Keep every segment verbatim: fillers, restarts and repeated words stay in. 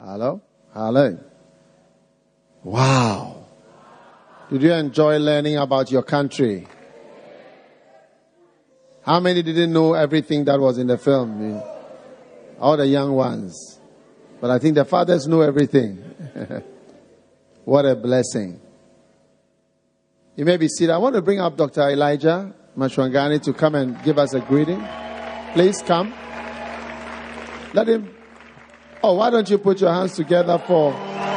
Hello? Hello. Wow. Did you enjoy learning about your country? How many didn't know everything that was in the film? All the young ones. But I think the fathers know everything. What a blessing. You may be seated. I want to bring up Doctor Elijah Mashwangani to come and give us a greeting. Please come. Let him. Oh, why don't you put your hands together for...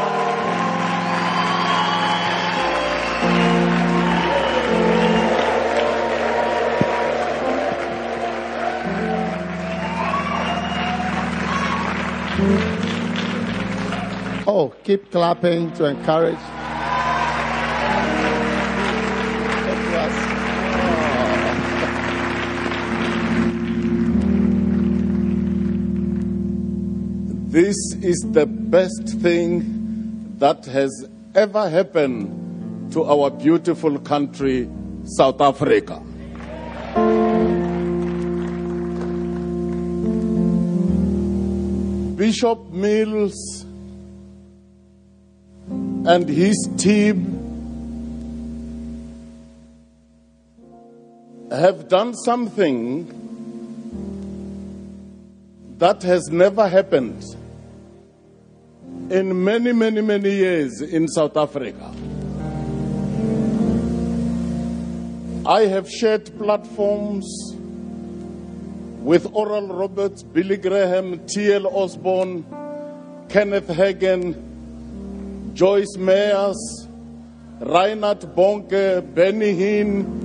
Oh, keep clapping to encourage. This is the best thing that has ever happened to our beautiful country, South Africa. Bishop Mills and his team have done something that has never happened in many, many, many years in South Africa. I have shared platforms with Oral Roberts, Billy Graham, T L Osborne, Kenneth Hagen, Joyce Meyers, Reinhard Bonke, Benny Hinn.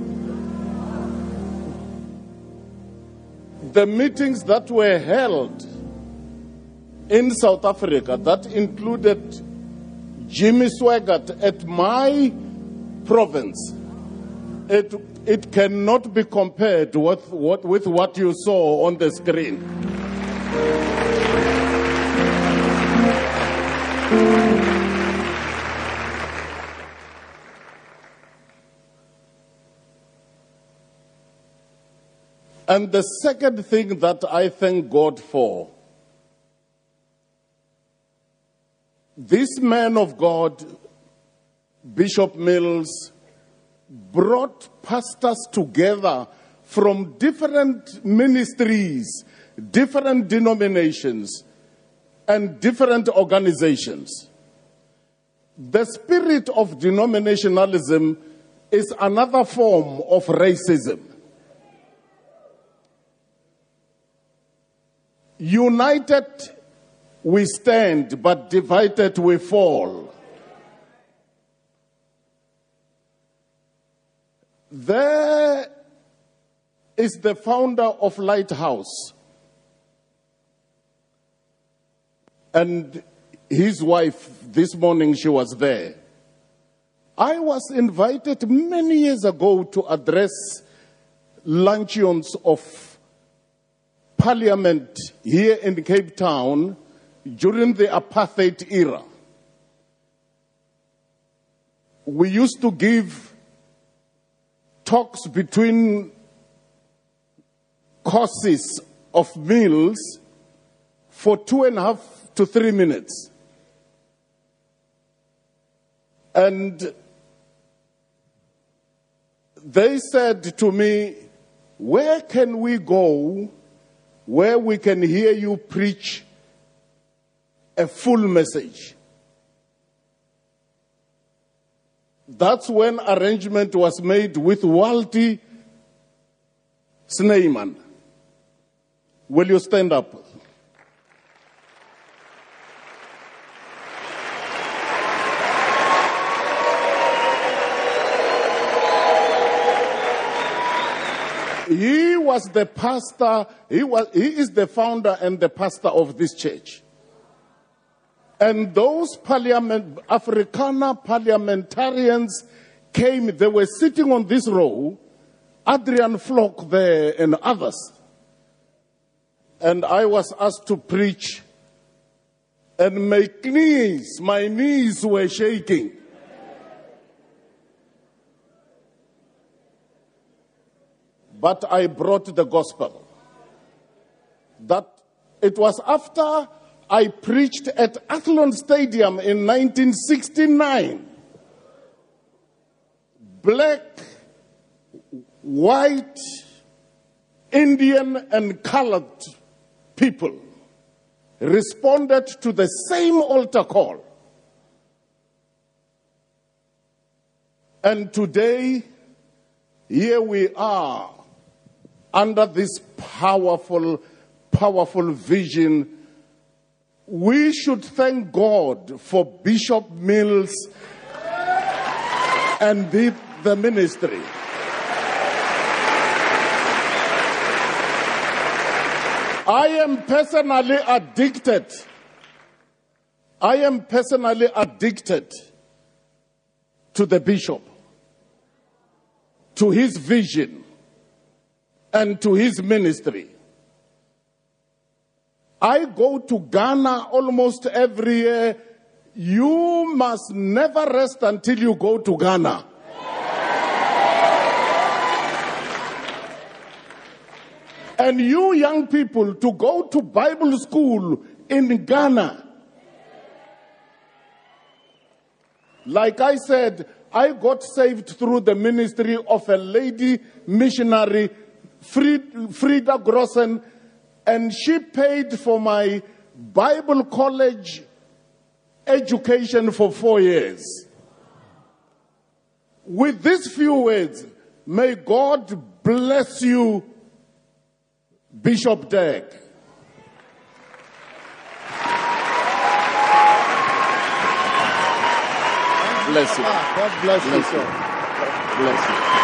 The meetings that were held in South Africa that included Jimmy Swaggart at my province, it, it cannot be compared with what, with what you saw on the screen. And the second thing that I thank God for, this man of God, Bishop Mills, brought pastors together from different ministries, different denominations, and different organizations. The spirit of denominationalism is another form of racism. United we stand, but divided we fall. There is the founder of Lighthouse and his wife. This morning she was there. I was invited many years ago to address luncheons of Parliament here in Cape Town during the apartheid era. We used to give talks between courses of meals for two and a half to three minutes. And they said to me, where can we go where we can hear you preach a full message? That's when arrangement was made with Walty Snyman. Will you stand up? He was the pastor, he was he is the founder and the pastor of this church. And those parliament, Afrikaner parliamentarians came, they were sitting on this row, Adrian Flock there and others. And I was asked to preach, and my knees, my knees were shaking. But I brought the gospel. That it was after I preached at Athlone Stadium in nineteen sixty-nine. Black, white, Indian, and colored people responded to the same altar call. And today, here we are under this powerful, powerful vision. We should thank God for Bishop Mills and the, the ministry. I am personally addicted. I am personally addicted to the bishop, to his vision, and to his ministry. I go to Ghana almost every year. You must never rest until you go to Ghana. And you young people, to go to Bible school in Ghana. Like I said, I got saved through the ministry of a lady missionary, Frida Grossen, and she paid for my Bible college education for four years. With these few words, may God bless you, Bishop Dag. Bless you. God bless, bless you, sir. Bless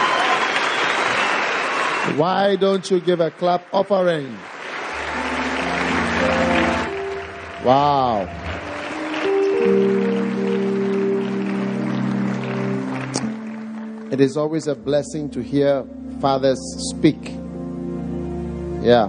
you. Why don't you give a clap offering? Wow. It is always a blessing to hear fathers speak. Yeah.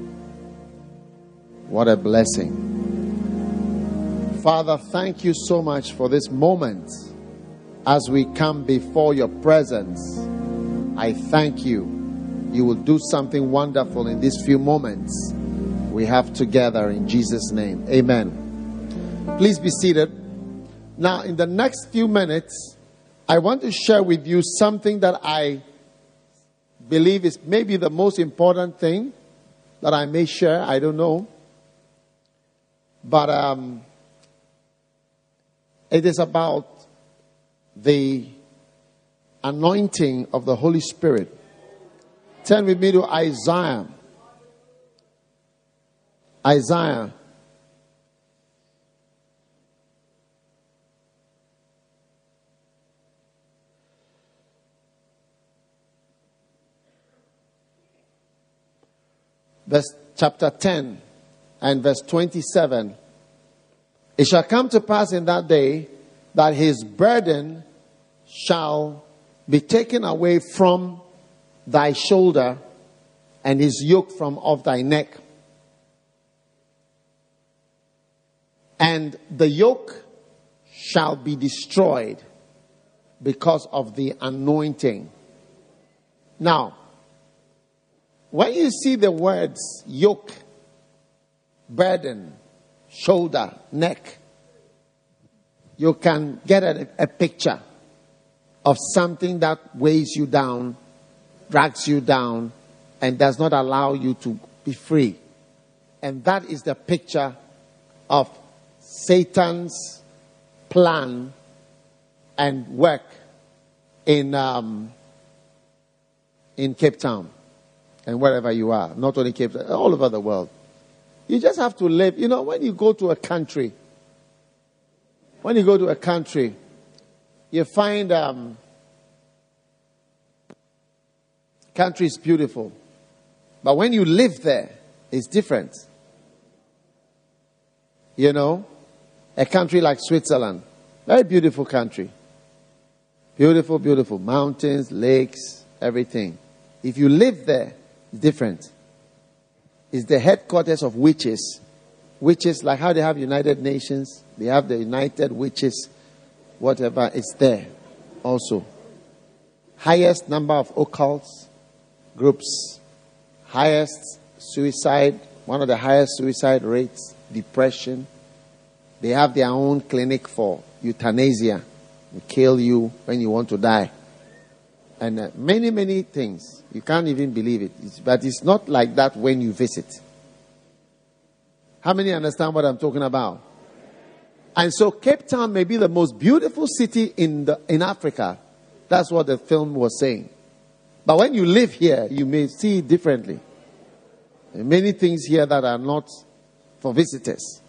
What a blessing. Father, thank you so much for this moment. As we come before your presence, I thank you. You will do something wonderful in these few moments we have together in Jesus' name. Amen. Please be seated. Now, in the next few minutes, I want to share with you something that I believe is maybe the most important thing that I may share. I don't know. But um, it is about the anointing of the Holy Spirit. Turn with me to Isaiah. Isaiah. Verse chapter ten and verse twenty-seven. It shall come to pass in that day that his burden shall be taken away from thy shoulder, and his yoke from off thy neck. And the yoke shall be destroyed because of the anointing. Now, when you see the words yoke, burden, shoulder, neck, you can get a, a picture of something that weighs you down, drags you down, and does not allow you to be free. And that is the picture of Satan's plan and work in um, in Cape Town and wherever you are. Not only Cape Town, all over the world. You just have to live. You know, when you go to a country, when you go to a country, you find um, country is beautiful. But when you live there, it's different. You know, a country like Switzerland, very beautiful country. Beautiful, beautiful. Mountains, lakes, everything. If you live there, it's different. It's the headquarters of witches. Witches, like how they have United Nations, they have the United Witches, whatever, it's there also. Highest number of occults groups, highest suicide, one of the highest suicide rates depression. They have their own clinic for euthanasia. They kill you when you want to die. And uh, many, many things. You can't even believe it. It's, but it's not like that when you visit. How many understand what I'm talking about? And so Cape Town may be the most beautiful city in the in Africa. That's what the film was saying. But when you live here, you may see it differently. There are many things here that are not for visitors.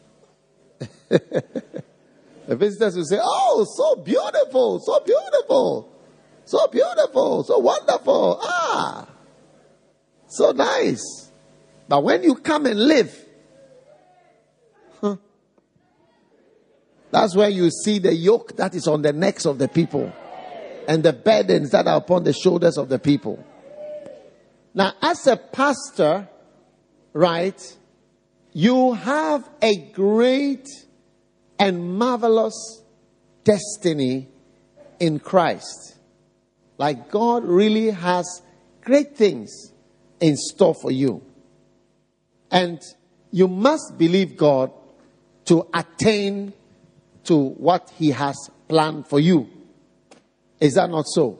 The visitors will say, oh, so beautiful, so beautiful, so beautiful, so wonderful. Ah, so nice. But when you come and live, huh, that's where you see the yoke that is on the necks of the people and the burdens that are upon the shoulders of the people. Now, as a pastor, right, you have a great and marvelous destiny in Christ. Like God really has great things in store for you. And you must believe God to attain to what He has planned for you. Is that not so?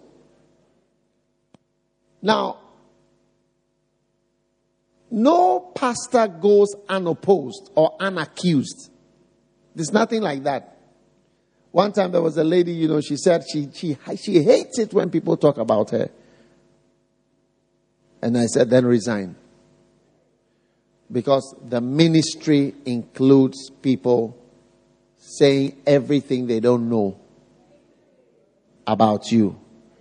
Now, no pastor goes unopposed or unaccused. There's nothing like that. One time there was a lady, you know, she said she, she, she hates it when people talk about her. And I said, then resign. Because the ministry includes people saying everything they don't know about you.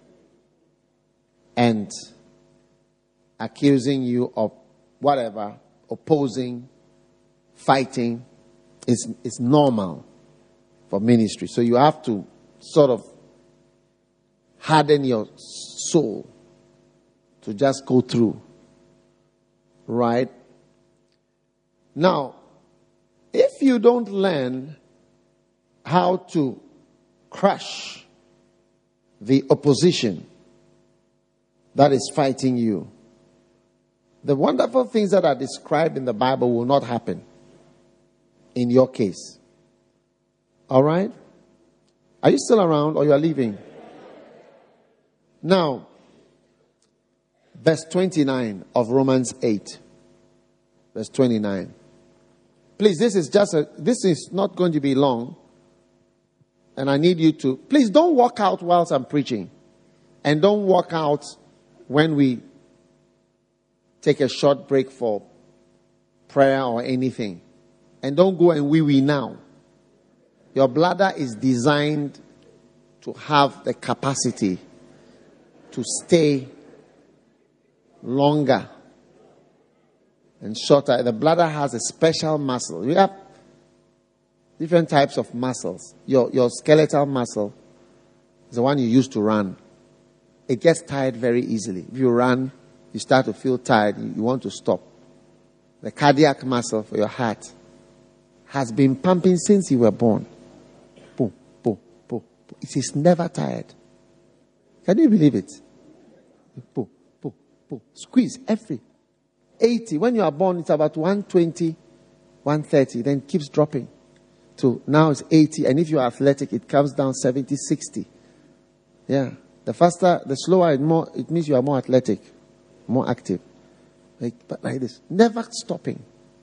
And accusing you of whatever, opposing, fighting, is, is normal for ministry. So you have to sort of harden your soul to just go through. Right? Now, if you don't learn how to crush the opposition that is fighting you, the wonderful things that are described in the Bible will not happen in your case. All right? Are you still around or you are leaving? Now, verse twenty-nine of Romans eight. Verse twenty-nine. Please, this is just a, this is not going to be long. And I need you to, please don't walk out whilst I'm preaching. And don't walk out when we take a short break for prayer or anything. And don't go and wee wee now. Your bladder is designed to have the capacity to stay longer and shorter. The bladder has a special muscle. We have different types of muscles. Your, your skeletal muscle is the one you use to run. It gets tired very easily. If you run, you start to feel tired. You, you want to stop. The cardiac muscle for your heart has been pumping since you were born. Boom, boom, boom. It is never tired. Can you believe it? Boom, boom, boom. Squeeze every eighty. When you are born, it's about one twenty, one thirty. Then it keeps dropping. So now it's eighty. And if you are athletic, it comes down seventy, sixty. Yeah. The faster, the slower, it, more, it means you are more athletic, more active. Like, but like this. Never stopping.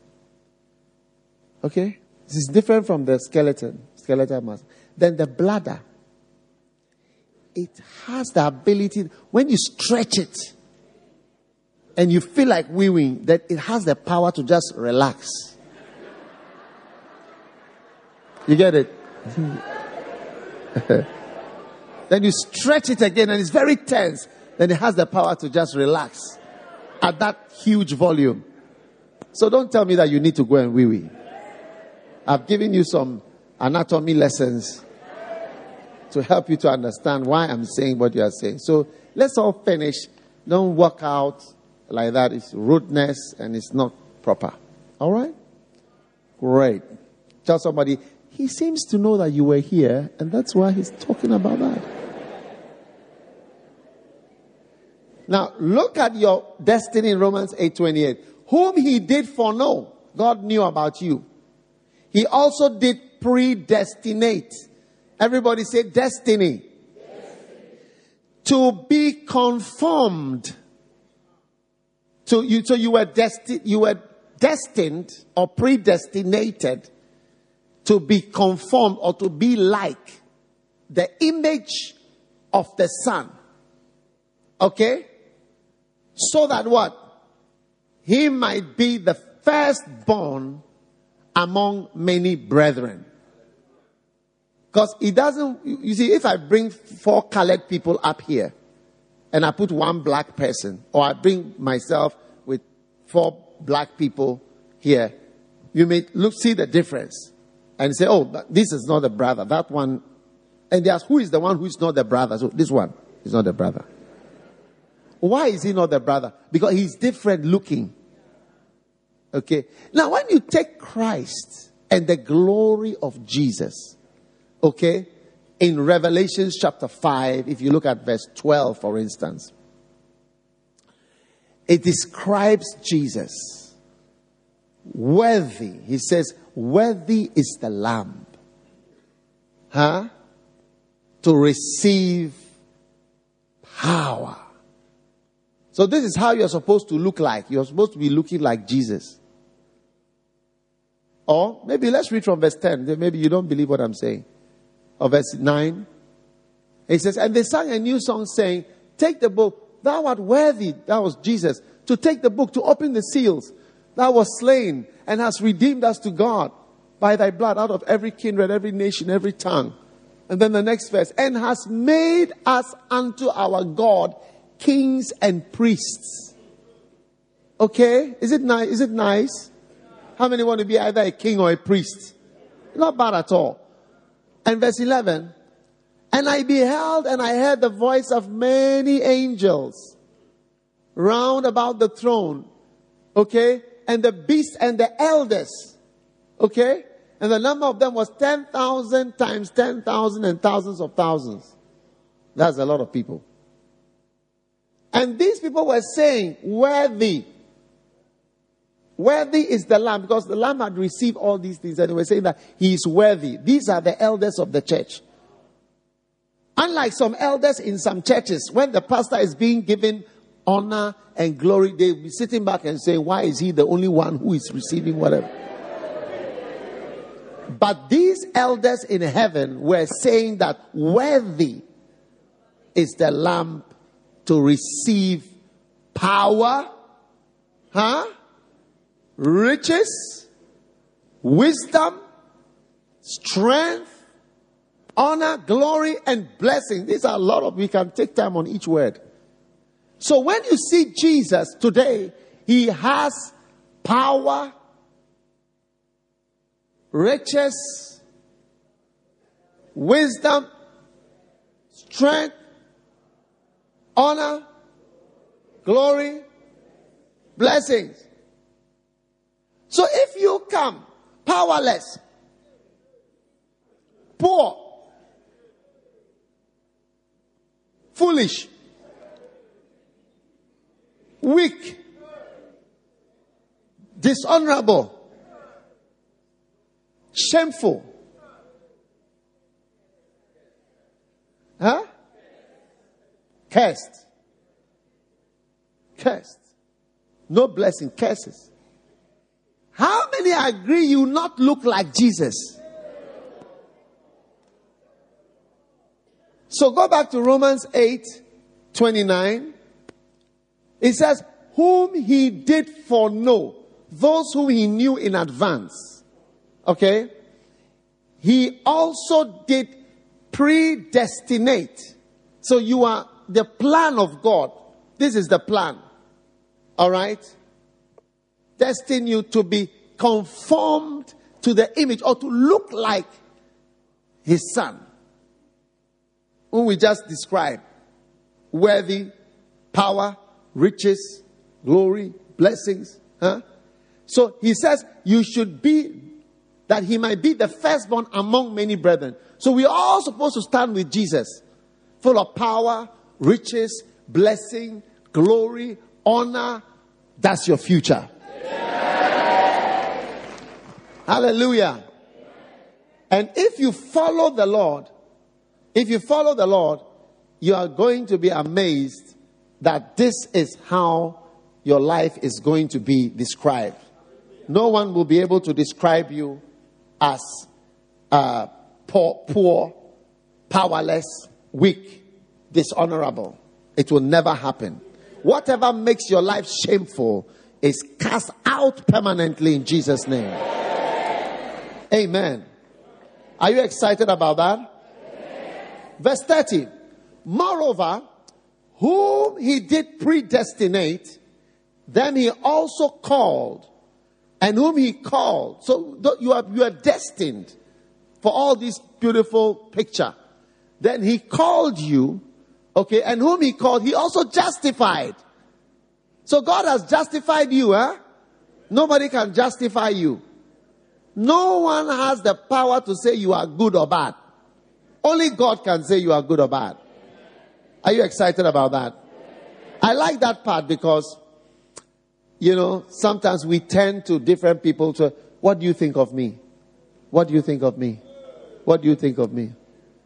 Okay? This is different from the skeleton, skeletal muscle. Then the bladder. It has the ability, when you stretch it, and you feel like wee-weeing, that it has the power to just relax. You get it? Then you stretch it again and it's very tense. Then it has the power to just relax at that huge volume. So don't tell me that you need to go and wee-wee. I've given you some anatomy lessons to help you to understand why I'm saying what you are saying. So let's all finish. Don't walk out like that. It's rudeness and it's not proper. All right? Great. Tell somebody, he seems to know that you were here, and that's why he's talking about that. Now, look at your destiny in Romans eight twenty-eight. Whom he did foreknow. God knew about you. He also did predestinate. Everybody say destiny. Destiny. To be conformed. To you, so you were destined, you were destined or predestinated to be conformed or to be like the image of the Son. Okay? So that what? He might be the firstborn among many brethren. Because it doesn't, you see, if I bring four colored people up here and I put one black person, or I bring myself with four black people here, you may look, see the difference and say, oh, this is not the brother, that one. And they ask, who is the one who is not the brother? So this one is not the brother. Why is he not the brother? Because he's different looking. Okay. Now, when you take Christ and the glory of Jesus, okay, in Revelation chapter five, if you look at verse twelve, for instance, it describes Jesus. Worthy. He says, worthy is the Lamb. Huh? To receive power. So this is how you're supposed to look like. You're supposed to be looking like Jesus. Or maybe let's read from verse ten. Maybe you don't believe what I'm saying. Or verse nine. It says, and they sang a new song saying, take the book. Thou art worthy. That was Jesus. To take the book, to open the seals. Thou wast slain and hast redeemed us to God by thy blood out of every kindred, every nation, every tongue. And then the next verse. And hast made us unto our God kings and priests. Okay? Is it nice? Is it nice? How many want to be either a king or a priest? Not bad at all. And verse eleven. And I beheld and I heard the voice of many angels round about the throne. Okay? And the beast and the elders. Okay? And the number of them was ten thousand times ten thousand and thousands of thousands. That's a lot of people. And these people were saying, worthy. Worthy is the Lamb, because the Lamb had received all these things, and they were saying that he is worthy. These are the elders of the church. Unlike some elders in some churches, when the pastor is being given honor and glory, they'll be sitting back and saying, why is he the only one who is receiving whatever? But these elders in heaven were saying that worthy is the Lamb to receive power, huh? Riches, wisdom, strength, honor, glory, and blessing. These are a lot of, we can take time on each word. So when you see Jesus today, he has power, riches, wisdom, strength, honor, glory, blessings. So if you come powerless, poor, foolish, weak, dishonorable, shameful, huh? Cursed. Cursed. No blessing, curses. How many agree you not look like Jesus? So go back to Romans eight twenty-nine. It says, whom he did foreknow, those whom he knew in advance. Okay? He also did predestinate. So you are the plan of God. This is the plan. All right? Destine you to be conformed to the image or to look like his Son, whom we just described. Worthy, power, riches, glory, blessings. Huh? So he says you should be, that he might be the firstborn among many brethren. So we are all supposed to stand with Jesus, full of power, riches, blessing, glory, honor. That's your future. Hallelujah. And if you follow the Lord, if you follow the Lord, you are going to be amazed that this is how your life is going to be described. No one will be able to describe you as uh, poor, poor, powerless, weak, dishonorable. It will never happen. Whatever makes your life shameful is cast out permanently in Jesus' name. Amen. Are you excited about that? Verse thirty. Moreover, whom he did predestinate, then he also called. And whom he called. So you are, you are destined for all this beautiful picture. Then he called you. Okay, and whom he called, he also justified. So God has justified you, huh? Nobody can justify you. No one has the power to say you are good or bad. Only God can say you are good or bad. Are you excited about that? I like that part because, you know, sometimes we tend to different people to, what do you think of me? What do you think of me? What do you think of me?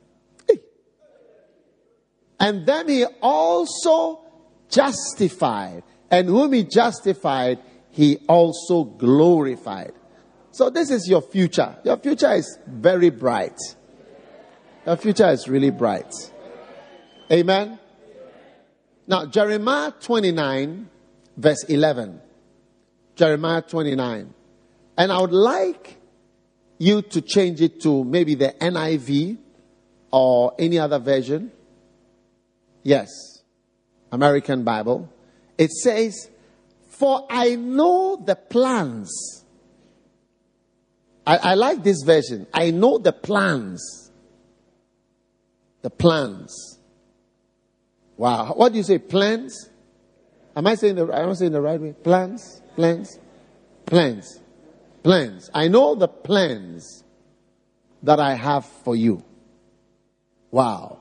And then he also justified. And whom he justified, he also glorified. So this is your future. Your future is very bright. Your future is really bright. Amen. Now, Jeremiah twenty-nine, verse eleven. Jeremiah twenty-nine. And I would like you to change it to maybe the N I V or any other version. Yes, American Bible. It says, for I know the plans. I, I like this version. I know the plans. The plans. Wow. What do you say? Plans? Am I saying the, am I saying the right way? Plans? Plans? Plans. Plans. I know the plans that I have for you. Wow.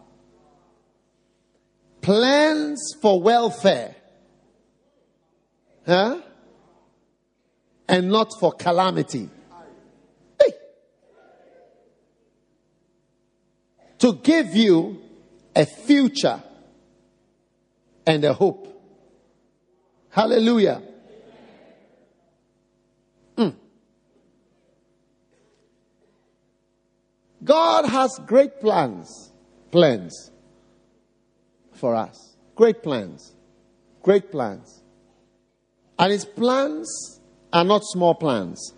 Plans for welfare. Huh? And not for calamity. Hey. To give you a future and a hope. Hallelujah. Mm. God has great plans. Plans. For us. Great plans. Great plans. And his plans are not small plans.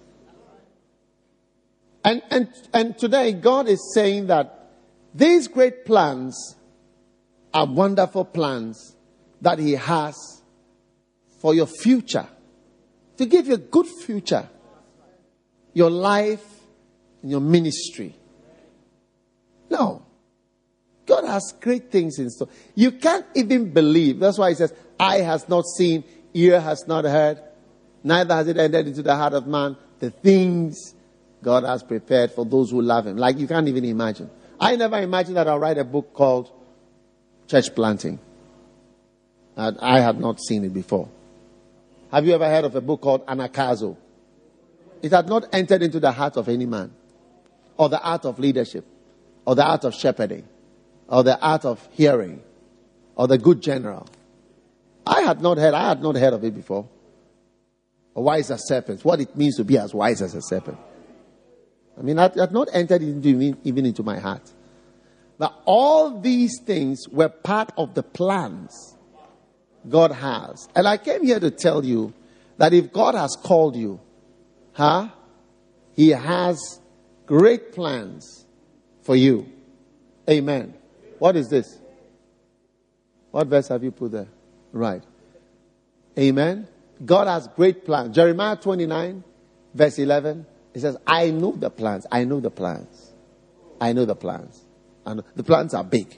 And, and, and today God is saying that these great plans are wonderful plans that he has for your future. To give you a good future. Your life and your ministry. No. God has great things in store. You can't even believe. That's why he says, eye has not seen, ear has not heard, neither has it entered into the heart of man the things God has prepared for those who love him. Like you can't even imagine. I never imagined that I'll write a book called Church Planting. And I had not seen it before. Have you ever heard of a book called Anakazo? It had not entered into the heart of any man. Or the art of leadership. Or the art of shepherding. Or the art of hearing. Or the good general. I had not heard, I had not heard of it before. A wise as serpents. What it means to be as wise as a serpent. I mean, it had not entered into, even into my heart. But all these things were part of the plans God has. And I came here to tell you that if God has called you, huh, he has great plans for you. Amen. What is this? What verse have you put there? Right. Amen. God has great plans. Jeremiah twenty-nine, verse eleven. It says, I know the plans. I know the plans. I know the plans. And the plans are big.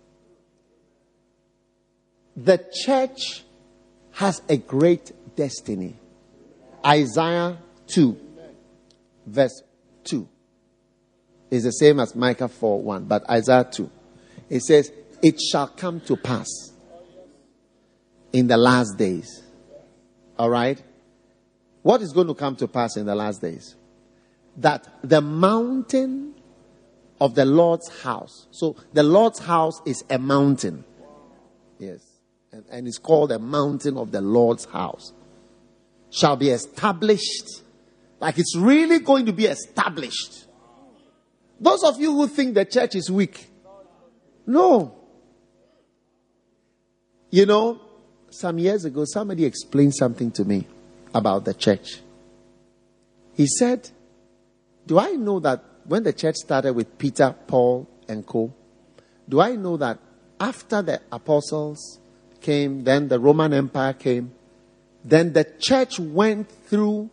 The church has a great destiny. Isaiah two, verse two. Is the same as Micah four one, but Isaiah two. It says, it shall come to pass in the last days. All right? What is going to come to pass in the last days? that the mountain of the Lord's house. So the Lord's house is a mountain. Yes. And, and it's called the mountain of the Lord's house. Shall be established. Like it's really going to be established. Those of you who think the church is weak. No. You know, some years ago, somebody explained something to me about the church. He said, do I know that when the church started with Peter, Paul, and co, do I know that after the apostles came, then the Roman Empire came, then the church went through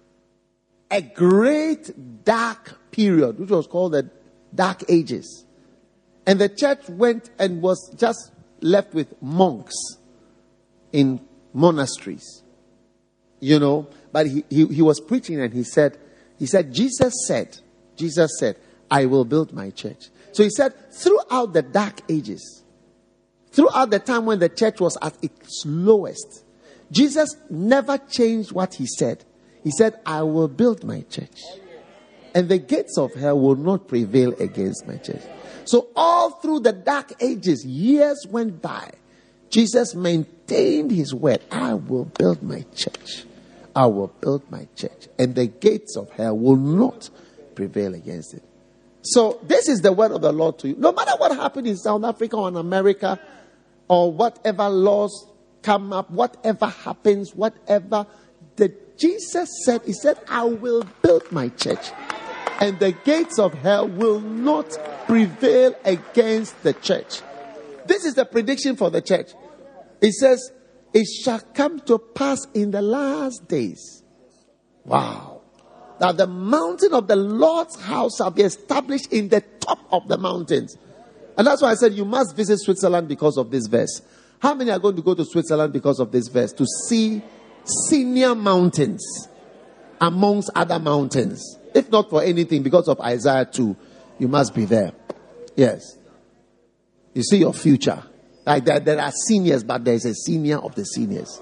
a great dark period, which was called the Dark Ages. And the church went and was just left with monks in monasteries. You know, but he, he, he was preaching and he said, he said, Jesus said, Jesus said, I will build my church. So he said, throughout the Dark Ages, throughout the time when the church was at its lowest, Jesus never changed what he said. He said, I will build my church. And the gates of hell will not prevail against my church. So all through the Dark Ages, years went by. Jesus maintained his word. I will build my church. I will build my church. And the gates of hell will not prevail against it. So this is the word of the Lord to you. No matter what happened in South Africa or in America, or whatever laws come up, whatever happens, whatever, the Jesus said, he said, I will build my church. And the gates of hell will not prevail against the church. This is the prediction for the church. It says, it shall come to pass in the last days. Wow. That the mountain of the Lord's house shall be established in the top of the mountains. And that's why I said you must visit Switzerland because of this verse. How many are going to go to Switzerland because of this verse? To see senior mountains amongst other mountains. If not for anything, because of Isaiah two, you must be there. Yes. You see your future. Like there, there are seniors, but there is a senior of the seniors.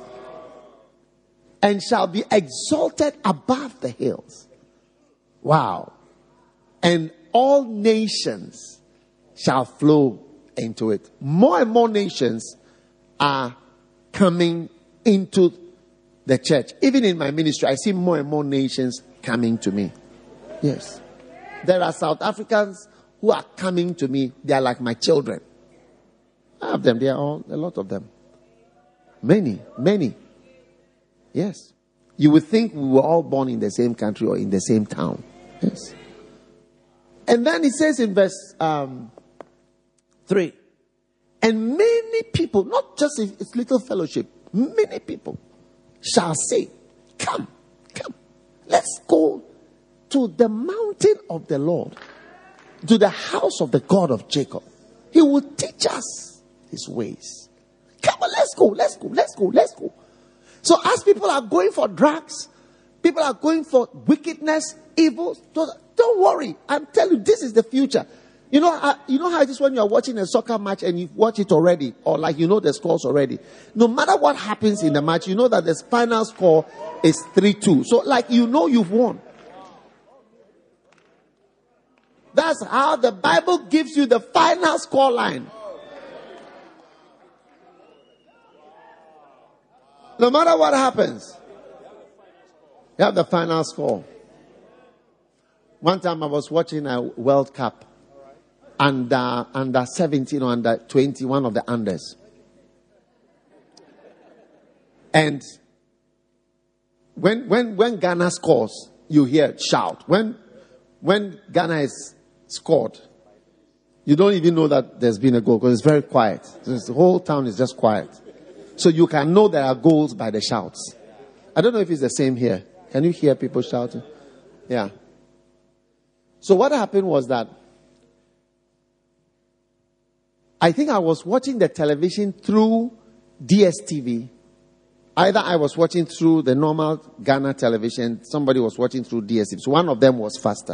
And shall be exalted above the hills. Wow. And all nations shall flow into it. More and more nations are coming into the church. Even in my ministry, I see more and more nations coming to me. Yes. There are South Africans who are coming to me. They are like my children. I have them. They are all, a lot of them. Many, many. Yes. You would think we were all born in the same country or in the same town. Yes. And then it says in verse um, three, and many people, not just its little fellowship, many people shall say, come, come, let's go to the mountain of the Lord, to the house of the God of Jacob. He will teach us his ways. Come on, let's go, let's go, let's go, let's go. So as people are going for drugs, people are going for wickedness, evil, don't worry. I'm telling you, this is the future. You know, uh, you know how it is when you are watching a soccer match and you watch it already, or like you know the scores already. No matter what happens in the match, you know that the final score is three two. So like you know you've won. That's how the Bible gives you the final score line. No matter what happens, you have the final score. One time I was watching a World Cup. Under, under seventeen or under twenty, one of the unders. And when, when, when Ghana scores, you hear shout. When, when Ghana is scored, you don't even know that there's been a goal because it's very quiet. The whole town is just quiet. So you can know there are goals by the shouts. I don't know if it's the same here. Can you hear people shouting? Yeah. So what happened was that I think I was watching the television through D S T V. Either I was watching through the normal Ghana television, somebody was watching through D S T V. So one of them was faster.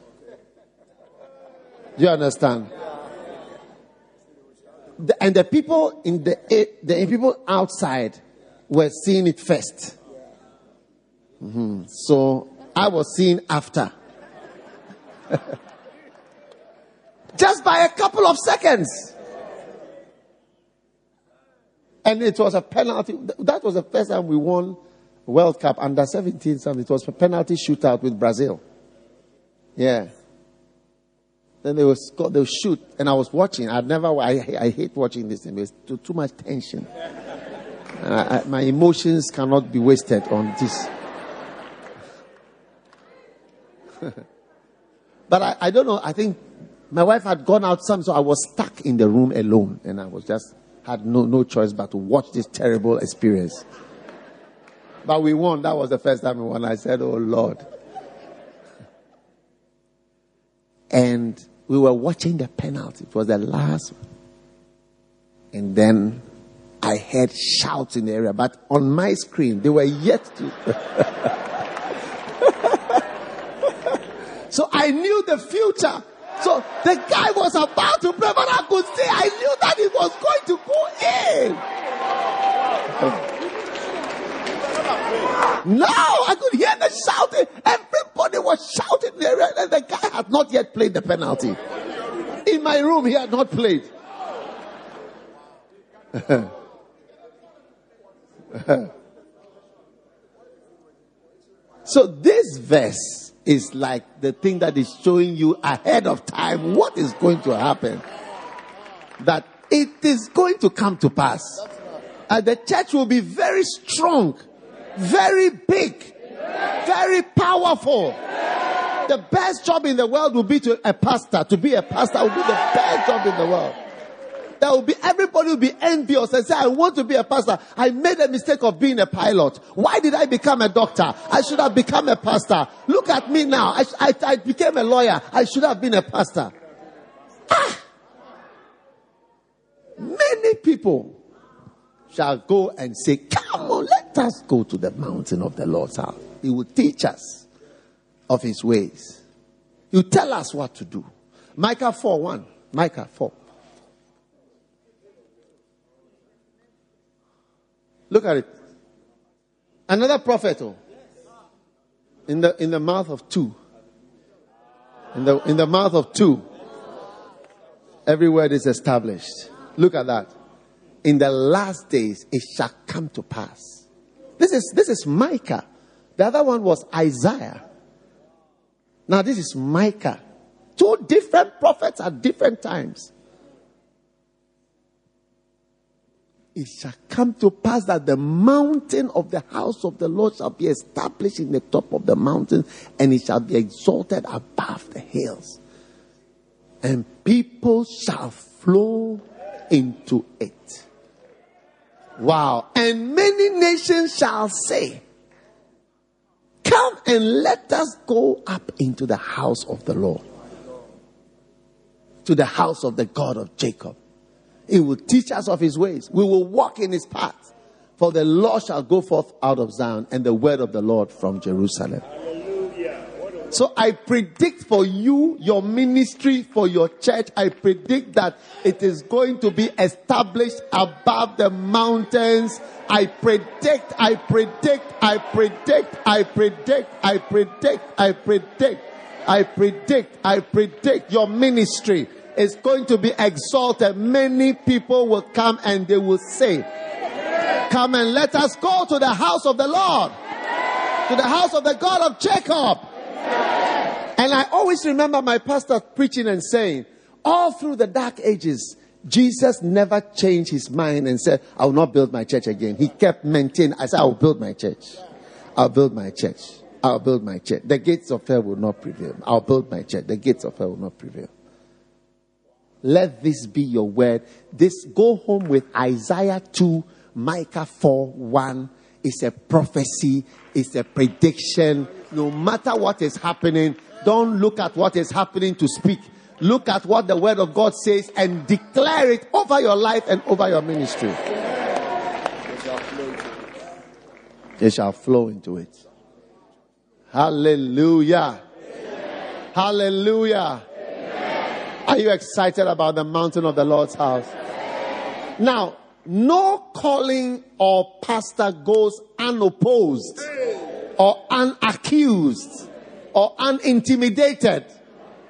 Do you understand? The, and the people in the the people outside were seeing it first. Mm-hmm. So I was seeing after. Just by a couple of seconds. And it was a penalty. That was the first time we won World Cup under seventeen. It was a penalty shootout with Brazil. Yeah. Then they will score, they will shoot, and I was watching. I never, I, I hate watching this thing. It's too, too much tension. I, I, my emotions cannot be wasted on this. But I, I don't know. I think my wife had gone out some, so I was stuck in the room alone, and I was just had no no choice but to watch this terrible experience. But we won. That was the first time we won. I said, "Oh Lord!" And we were watching the penalty. It was the last one. And then I heard shouts in the area. But on my screen, they were yet to. So I knew the future. So the guy was about to pray, but I could see, I knew that it was going to go in. No, I could hear the shouting. Everybody was shouting in the area, and the guy had not yet played the penalty. In my room, he had not played. So this verse is like the thing that is showing you ahead of time what is going to happen. That it is going to come to pass. And the church will be very strong, very big, very powerful. The best job in the world will be to a pastor. To be a pastor will be the best job in the world. There will be, everybody will be envious and say, I want to be a pastor. I made a mistake of being a pilot. Why did I become a doctor? I should have become a pastor. Look at me now. I, I, I became a lawyer. I should have been a pastor. Ah! Many people shall go and say, come on, let us go to the mountain of the Lord's house. He will teach us of his ways. He will tell us what to do. Micah four one. Micah four. Look at it. Another prophet, oh, in the in the mouth of two. In the in the mouth of two. Every word is established. Look at that. In the last days it shall come to pass. This is this is Micah. The other one was Isaiah. Now this is Micah. Two different prophets at different times. It shall come to pass that the mountain of the house of the Lord shall be established in the top of the mountain, and it shall be exalted above the hills. And people shall flow into it. Wow. And many nations shall say, come and let us go up into the house of the Lord, to the house of the God of Jacob. He will teach us of his ways. We will walk in his path. For the Lord shall go forth out of Zion, and the word of the Lord from Jerusalem. So I predict for you, your ministry, for your church, I predict that it is going to be established above the mountains. I predict, I predict, I predict, I predict, I predict, I predict, I predict, I predict your ministry is going to be exalted. Many people will come and they will say, come and let us go to the house of the Lord, to the house of the God of Jacob. And I always remember my pastor preaching and saying, all through the dark ages, Jesus never changed his mind and said, I will not build my church again. He kept maintaining. I said, I will build my church. I'll build my church. I'll build my church. The gates of hell will not prevail. I'll build my church. The gates of hell will not prevail. Let this be your word. This, go home with Isaiah two, Micah four one. It's a prophecy. It's a prediction. No matter what is happening, don't look at what is happening to speak. Look at what the word of God says and declare it over your life and over your ministry. They shall flow into it. Hallelujah. Amen. Hallelujah. Amen. Are you excited about the mountain of the Lord's house? Now, no calling or pastor goes unopposed or unaccused or unintimidated.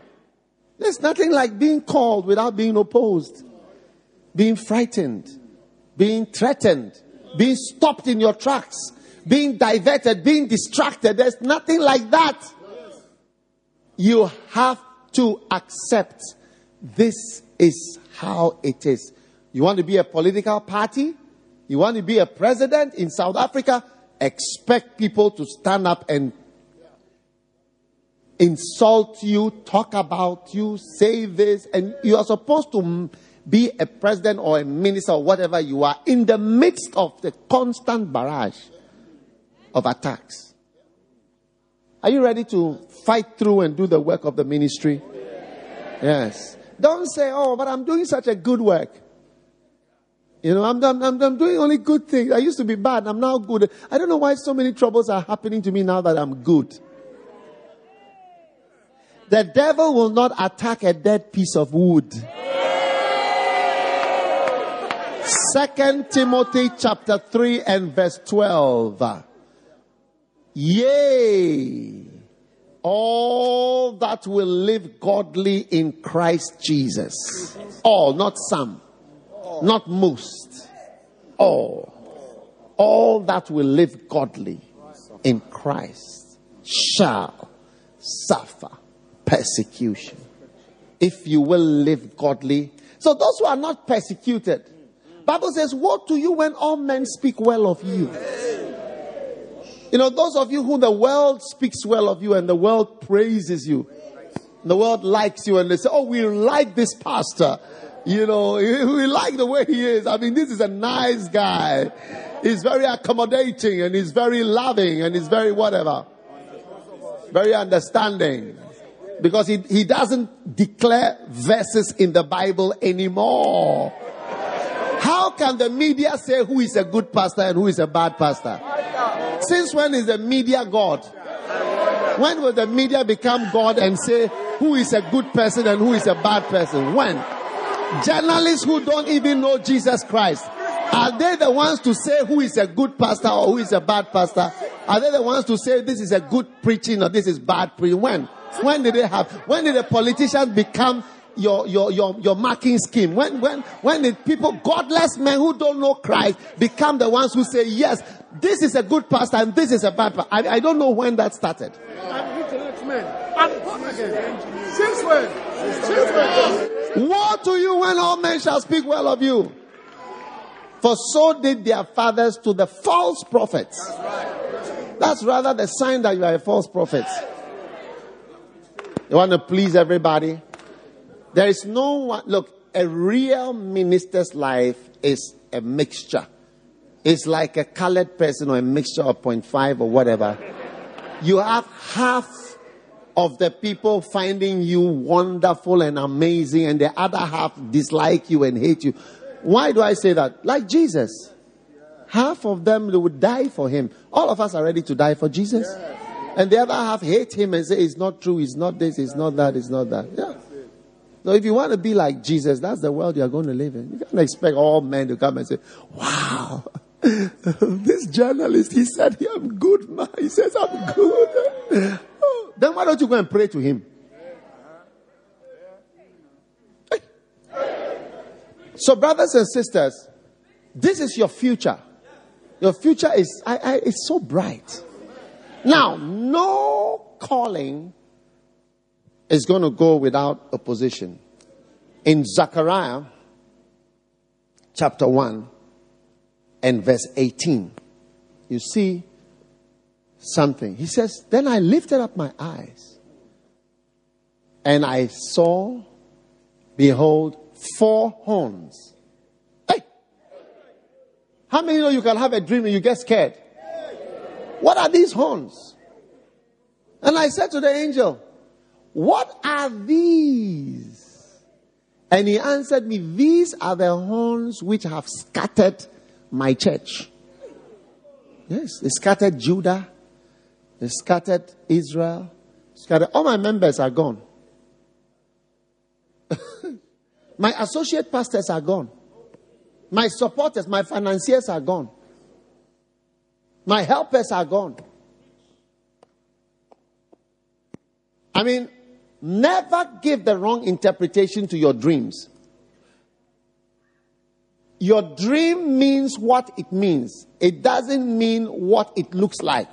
There's nothing like being called without being opposed, being frightened, being threatened, being stopped in your tracks, being diverted, being distracted. There's nothing like that. You have to accept this is how it is. You want to be a political party? You want to be a president in South Africa? Expect people to stand up and insult you, talk about you, say this, and you are supposed to be a president or a minister or whatever you are in the midst of the constant barrage of attacks. Are you ready to fight through and do the work of the ministry? Yes. Don't say, oh, but I'm doing such a good work. You know, I'm, I'm, I'm doing only good things. I used to be bad. I'm now good. I don't know why so many troubles are happening to me now that I'm good. The devil will not attack a dead piece of wood. Second Timothy chapter three and verse twelve. Yea, all that will live godly in Christ Jesus. All, not some. Not most. All. All that will live godly in Christ shall suffer persecution. If you will live godly. So those who are not persecuted, Bible says, woe to you when all men speak well of you. You know, those of you who the world speaks well of you and the world praises you. The world likes you and they say, oh, we like this pastor. You know, we like the way he is. I mean, this is a nice guy. He's very accommodating and he's very loving and he's very whatever. Very understanding. Because he, he doesn't declare verses in the Bible anymore. How can the media say who is a good pastor and who is a bad pastor? Since when is the media God? When will the media become God and say who is a good person and who is a bad person? When? Journalists who don't even know Jesus Christ, are they the ones to say who is a good pastor or who is a bad pastor? Are they the ones to say this is a good preaching or this is bad preaching? When? When did they have? When did the politicians become your your your your marking scheme? When when when did people, godless men who don't know Christ, become the ones who say yes, this is a good pastor and this is a bad pastor? I, I don't know when that started. Since when? Since when? Woe to you when all men shall speak well of you. For so did their fathers to the false prophets. That's rather the sign that you are a false prophet. You want to please everybody? There is no one. Look, a real minister's life is a mixture. It's like a colored person or a mixture of zero point five or whatever. You have half of the people finding you wonderful and amazing, and the other half dislike you and hate you. Why do I say that? Like Jesus. Half of them would die for him. All of us are ready to die for Jesus. And the other half hate him and say, it's not true, it's not this, it's not that, it's not that. Yeah. So if you want to be like Jesus, that's the world you're going to live in. You can't expect all men to come and say, wow, this journalist, he said, yeah, I'm good, man. He says, I'm good. Oh, then why don't you go and pray to him? So brothers and sisters, this is your future. Your future is, I, I, it's so bright. Now, no calling is going to go without opposition. In Zechariah chapter one and verse eighteen, you see something. He says, then I lifted up my eyes and I saw, behold, four horns. Hey! How many know you can have a dream and you get scared? What are these horns? And I said to the angel, what are these? And he answered me, these are the horns which have scattered my church. Yes, they scattered Judah. They scattered Israel. Scattered. All my members are gone. My associate pastors are gone. My supporters, my financiers are gone. My helpers are gone. I mean, Never give the wrong interpretation to your dreams. Your dream means what it means. It doesn't mean what it looks like.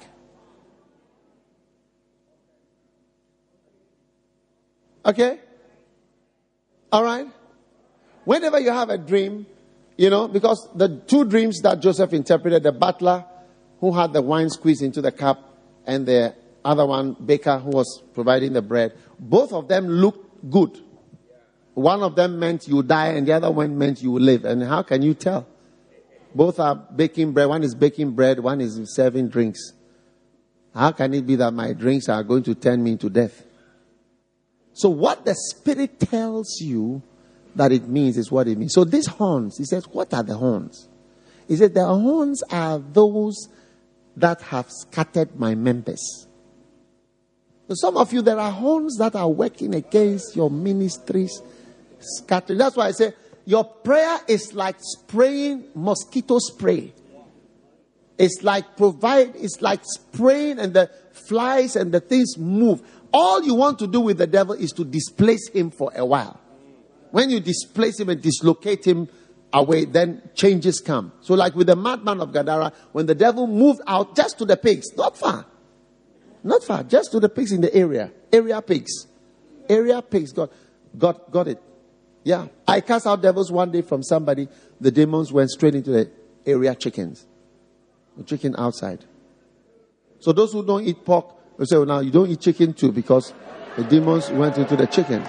Okay? All right? Whenever you have a dream, you know, because the two dreams that Joseph interpreted, the butler who had the wine squeezed into the cup and the other one, baker, who was providing the bread, both of them looked good. One of them meant you die and the other one meant you live. And how can you tell? Both are baking bread. One is baking bread, one is serving drinks. How can it be that my drinks are going to turn me to death? So what the Spirit tells you that it means is what it means. So these horns, he says, what are the horns? He said, the horns are those that have scattered my members. So some of you, there are horns that are working against your ministries, scattering. That's why I say, your prayer is like spraying mosquito spray. It's like provide, it's like spraying and the flies and the things move. All you want to do with the devil is to displace him for a while. When you displace him and dislocate him away, then changes come. So like with the madman of Gadara, when the devil moved out just to the pigs, not far. Not far, just to the pigs in the area. Area pigs. Area pigs. Got, got, got it. Yeah. I cast out devils one day from somebody. The demons went straight into the area chickens. The chicken outside. So those who don't eat pork, they say, well, now you don't eat chicken too because the demons went into the chicken.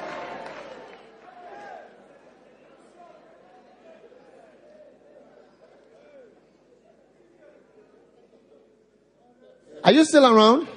Are you still around?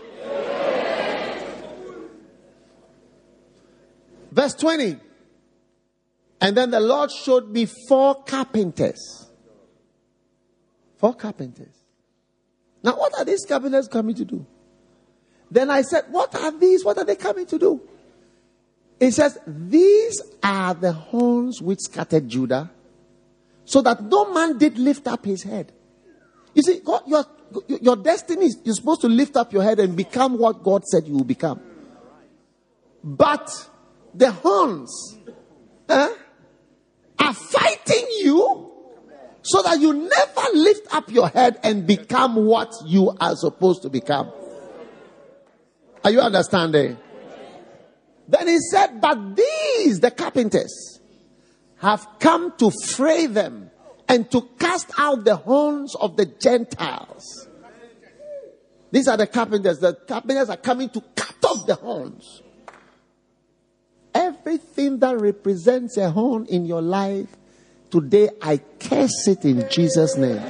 Verse twenty. And then the Lord showed me four carpenters. Four carpenters. Now what are these carpenters coming to do? Then I said, what are these? What are they coming to do? It says, these are the horns which scattered Judah, so that no man did lift up his head. You see, God, your, your destiny is you're supposed to lift up your head and become what God said you will become. But the horns eh, are fighting you so that you never lift up your head and become what you are supposed to become. Are you understanding? Then he said, but these, the carpenters, have come to fray them and to cast out the horns of the Gentiles. These are the carpenters. The carpenters are coming to cut off the horns. Everything that represents a horn in your life, today I curse it in Jesus' name.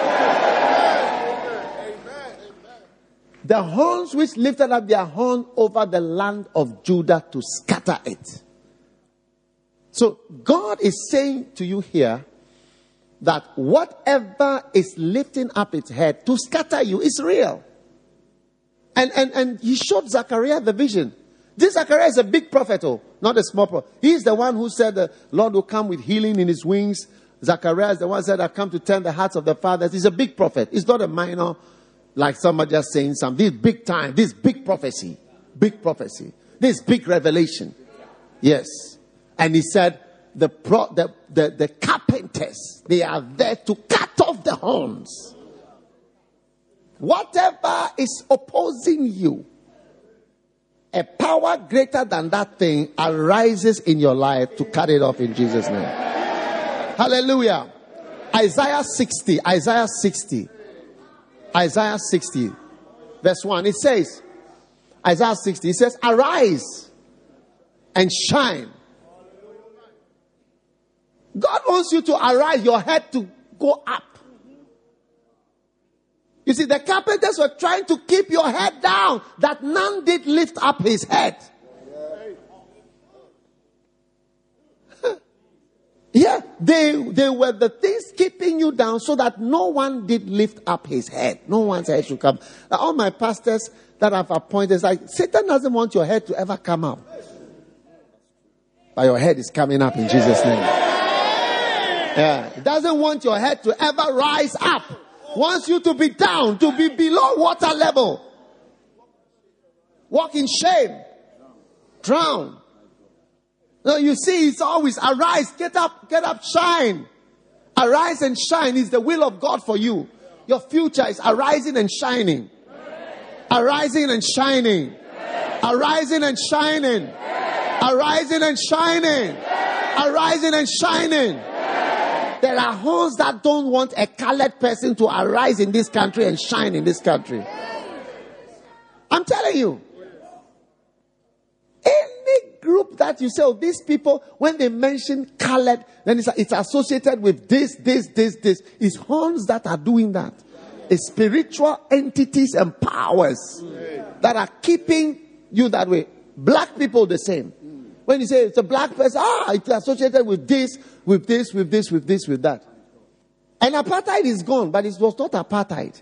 The horns which lifted up their horn over the land of Judah to scatter it. So God is saying to you here that whatever is lifting up its head to scatter you is real. And, and, and he showed Zechariah the vision. This Zechariah is a big prophet, oh, not a small prophet. He is the one who said the Lord will come with healing in his wings. Zechariah is the one who said, I come to turn the hearts of the fathers. He's a big prophet. He's not a minor, like somebody just saying something. This big time, this big prophecy, big prophecy, this big revelation. Yes. And he said, the, pro, the, the, the carpenters, they are there to cut off the horns. Whatever is opposing you, a power greater than that thing arises in your life to cut it off in Jesus' name. Hallelujah. Isaiah sixty, Isaiah sixty, Isaiah sixty, verse one. It says, Isaiah sixty, it says, arise and shine. God wants you to arise, your head to go up. You see, the carpenters were trying to keep your head down, that none did lift up his head. Yeah, they, they were the things keeping you down so that no one did lift up his head. No one's head should come. Now, all my pastors that I've appointed, like, Satan doesn't want your head to ever come up. But your head is coming up in Jesus' name. Yeah, he doesn't want your head to ever rise up. Wants you to be down, to be below water level. Walk in shame. drown. No, you see, it's always arise, get up, get up, shine. Arise and shine is the will of God for you. Your future is arising and shining. Arising and shining. Arising and shining. Arising and shining. Arising and shining. There are horns that don't want a colored person to arise in this country and shine in this country. I'm telling you. Any group that you say, oh, these people, when they mention colored, then it's, it's associated with this, this, this, this. It's horns that are doing that. It's spiritual entities and powers that are keeping you that way. Black people the same. When you say it's a black person, ah, it's associated with this, with this, with this, with this, with that. And apartheid is gone, but it was not apartheid.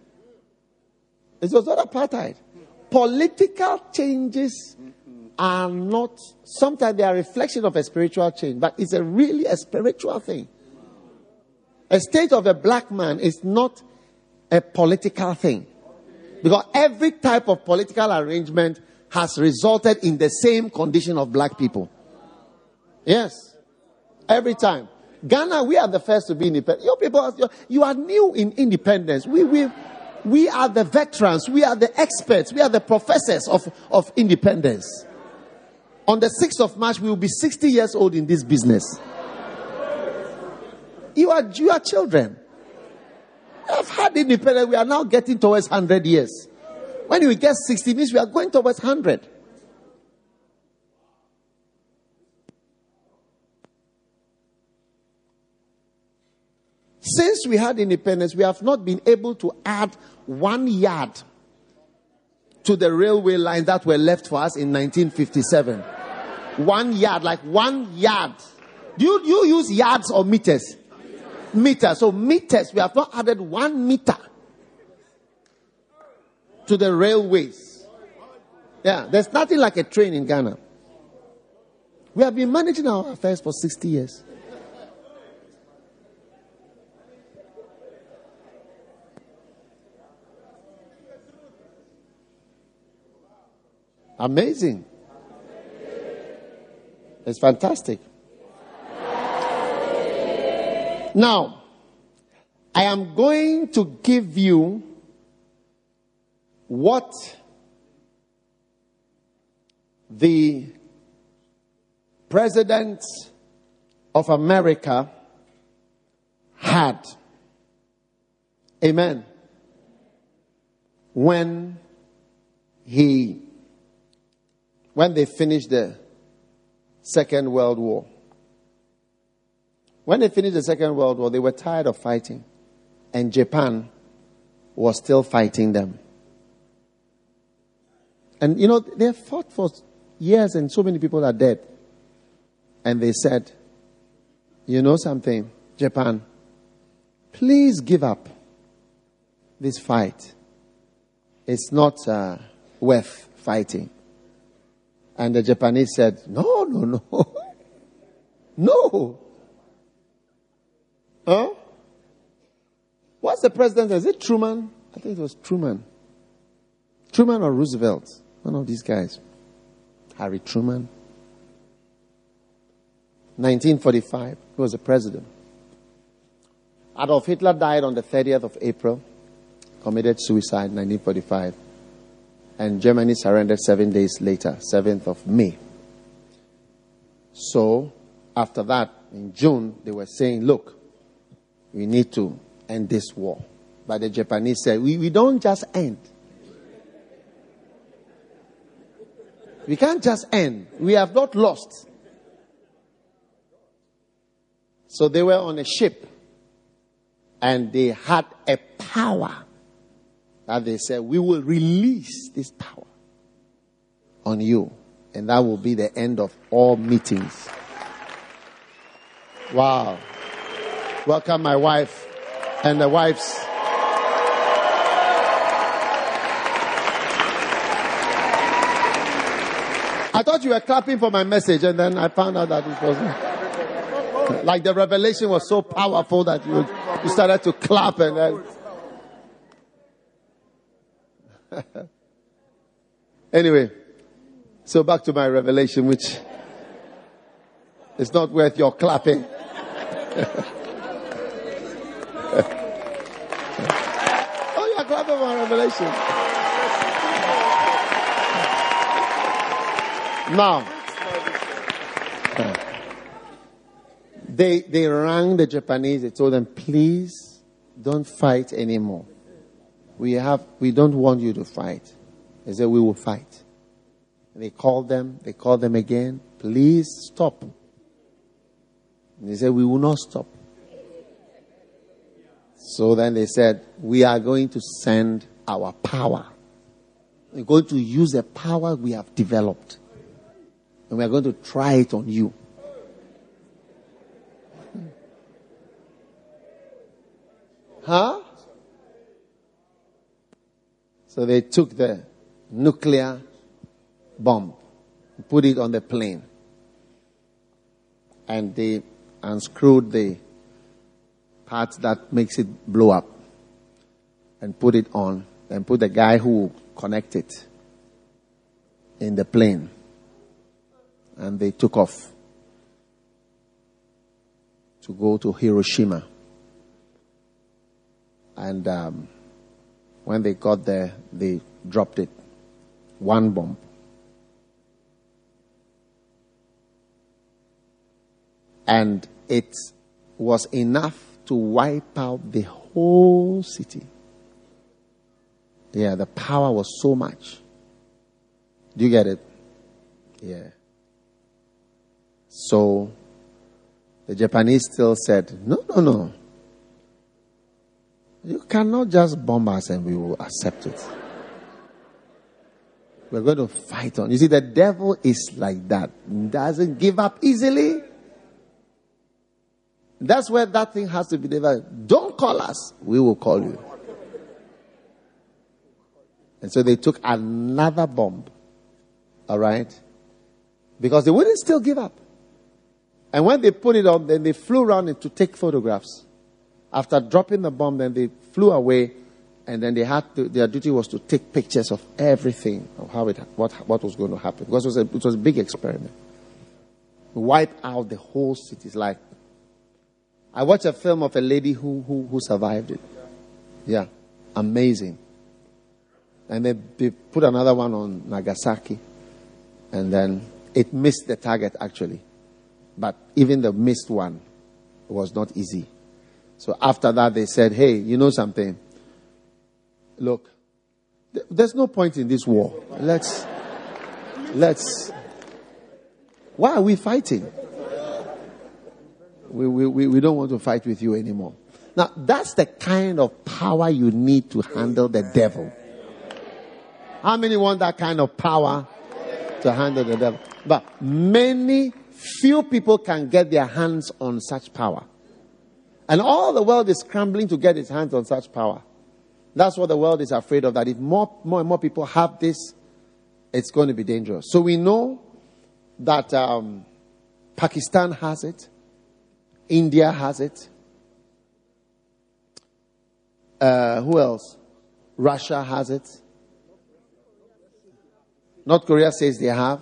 It was not apartheid. Political changes are not, sometimes they are a reflection of a spiritual change, but it's a really a spiritual thing. A state of a black man is not a political thing. Because every type of political arrangement has resulted in the same condition of black people. Yes. Every time. Ghana, we are the first to be independent. You people, you are new in independence. We, we, we are the veterans. We are the experts. We are the professors of, of independence. On the sixth of March, we will be sixty years old in this business. You are, you are children. I've had independence. We are now getting towards one hundred years. When we get sixty, means we are going towards one hundred. Since we had independence, we have not been able to add one yard to the railway lines that were left for us in nineteen fifty-seven. One yard, like one yard. Do you, you use yards or meters? Meters. So meters, we have not added one meter to the railways. Yeah, there's nothing like a train in Ghana. We have been managing our affairs for sixty years. Amazing. It's fantastic. Now, I am going to give you what the President of America had. Amen. When he, when they finished the Second World War. When they finished the Second World War, they were tired of fighting. And Japan was still fighting them. And you know, they fought for years and so many people are dead. And they said, you know something, Japan, please give up this fight. It's not uh, worth fighting. And the Japanese said, no, no, no. No. Huh? What's the president? Is it Truman? I think it was Truman. Truman or Roosevelt. One of these guys. Harry Truman. nineteen forty-five. He was the president. Adolf Hitler died on the thirtieth of April. Committed suicide in nineteen forty-five. And Germany surrendered seven days later, seventh of May. So, after that, in June, they were saying, look, we need to end this war. But the Japanese said, we, we don't just end. We can't just end. We have not lost. So they were on a ship. And they had a power that they said, we will release this power on you. And that will be the end of all meetings. Wow. Welcome my wife and the wives. I thought you were clapping for my message, and then I found out that it wasn't. Like the revelation was so powerful that you, you started to clap and then. Anyway, So back to my revelation, which is not worth your clapping. Oh, you're clapping for my revelation. Now, they they rang the Japanese. They told them, please don't fight anymore. We have we don't want you to fight. They said, we will fight. They called them. They called them again. Please stop. And they said, we will not stop. So then they said, we are going to send our power. We're going to use the power we have developed. And we are going to try it on you. Huh? So they took the nuclear bomb, put it on the plane, and they unscrewed the part that makes it blow up and put it on, and put the guy who connected it in the plane. And they took off to go to Hiroshima. And um, when they got there, they dropped it. One bomb. And it was enough to wipe out the whole city. Yeah, the power was so much. Do you get it? Yeah. So, the Japanese still said, no, no, no. You cannot just bomb us and we will accept it. We're going to fight on. You see, the devil is like that. Doesn't give up easily. That's where that thing has to be developed. Don't call us. We will call you. And so they took another bomb. All right? Because they wouldn't still give up. And when they put it on, then they flew around it to take photographs. After dropping the bomb, then they flew away, and then they had to, their duty was to take pictures of everything, of how it, what, what was going to happen. Because it was a, it was a big experiment. Wipe out the whole city. It's like, I watched a film of a lady who, who, who survived it. Yeah. Amazing. And they, they put another one on Nagasaki, and then it missed the target actually. But even the missed one was not easy. So after that, they said, hey, you know something? Look, th- there's no point in this war. Let's, let's, why are we fighting? We, we, we, we don't want to fight with you anymore. Now, that's the kind of power you need to handle the devil. How many want that kind of power to handle the devil? But many, few people can get their hands on such power. And all the world is scrambling to get its hands on such power. That's what the world is afraid of, that if more, more and more people have this, it's going to be dangerous. So we know that um, Pakistan has it. India has it. Uh, who else? Russia has it. North Korea says they have.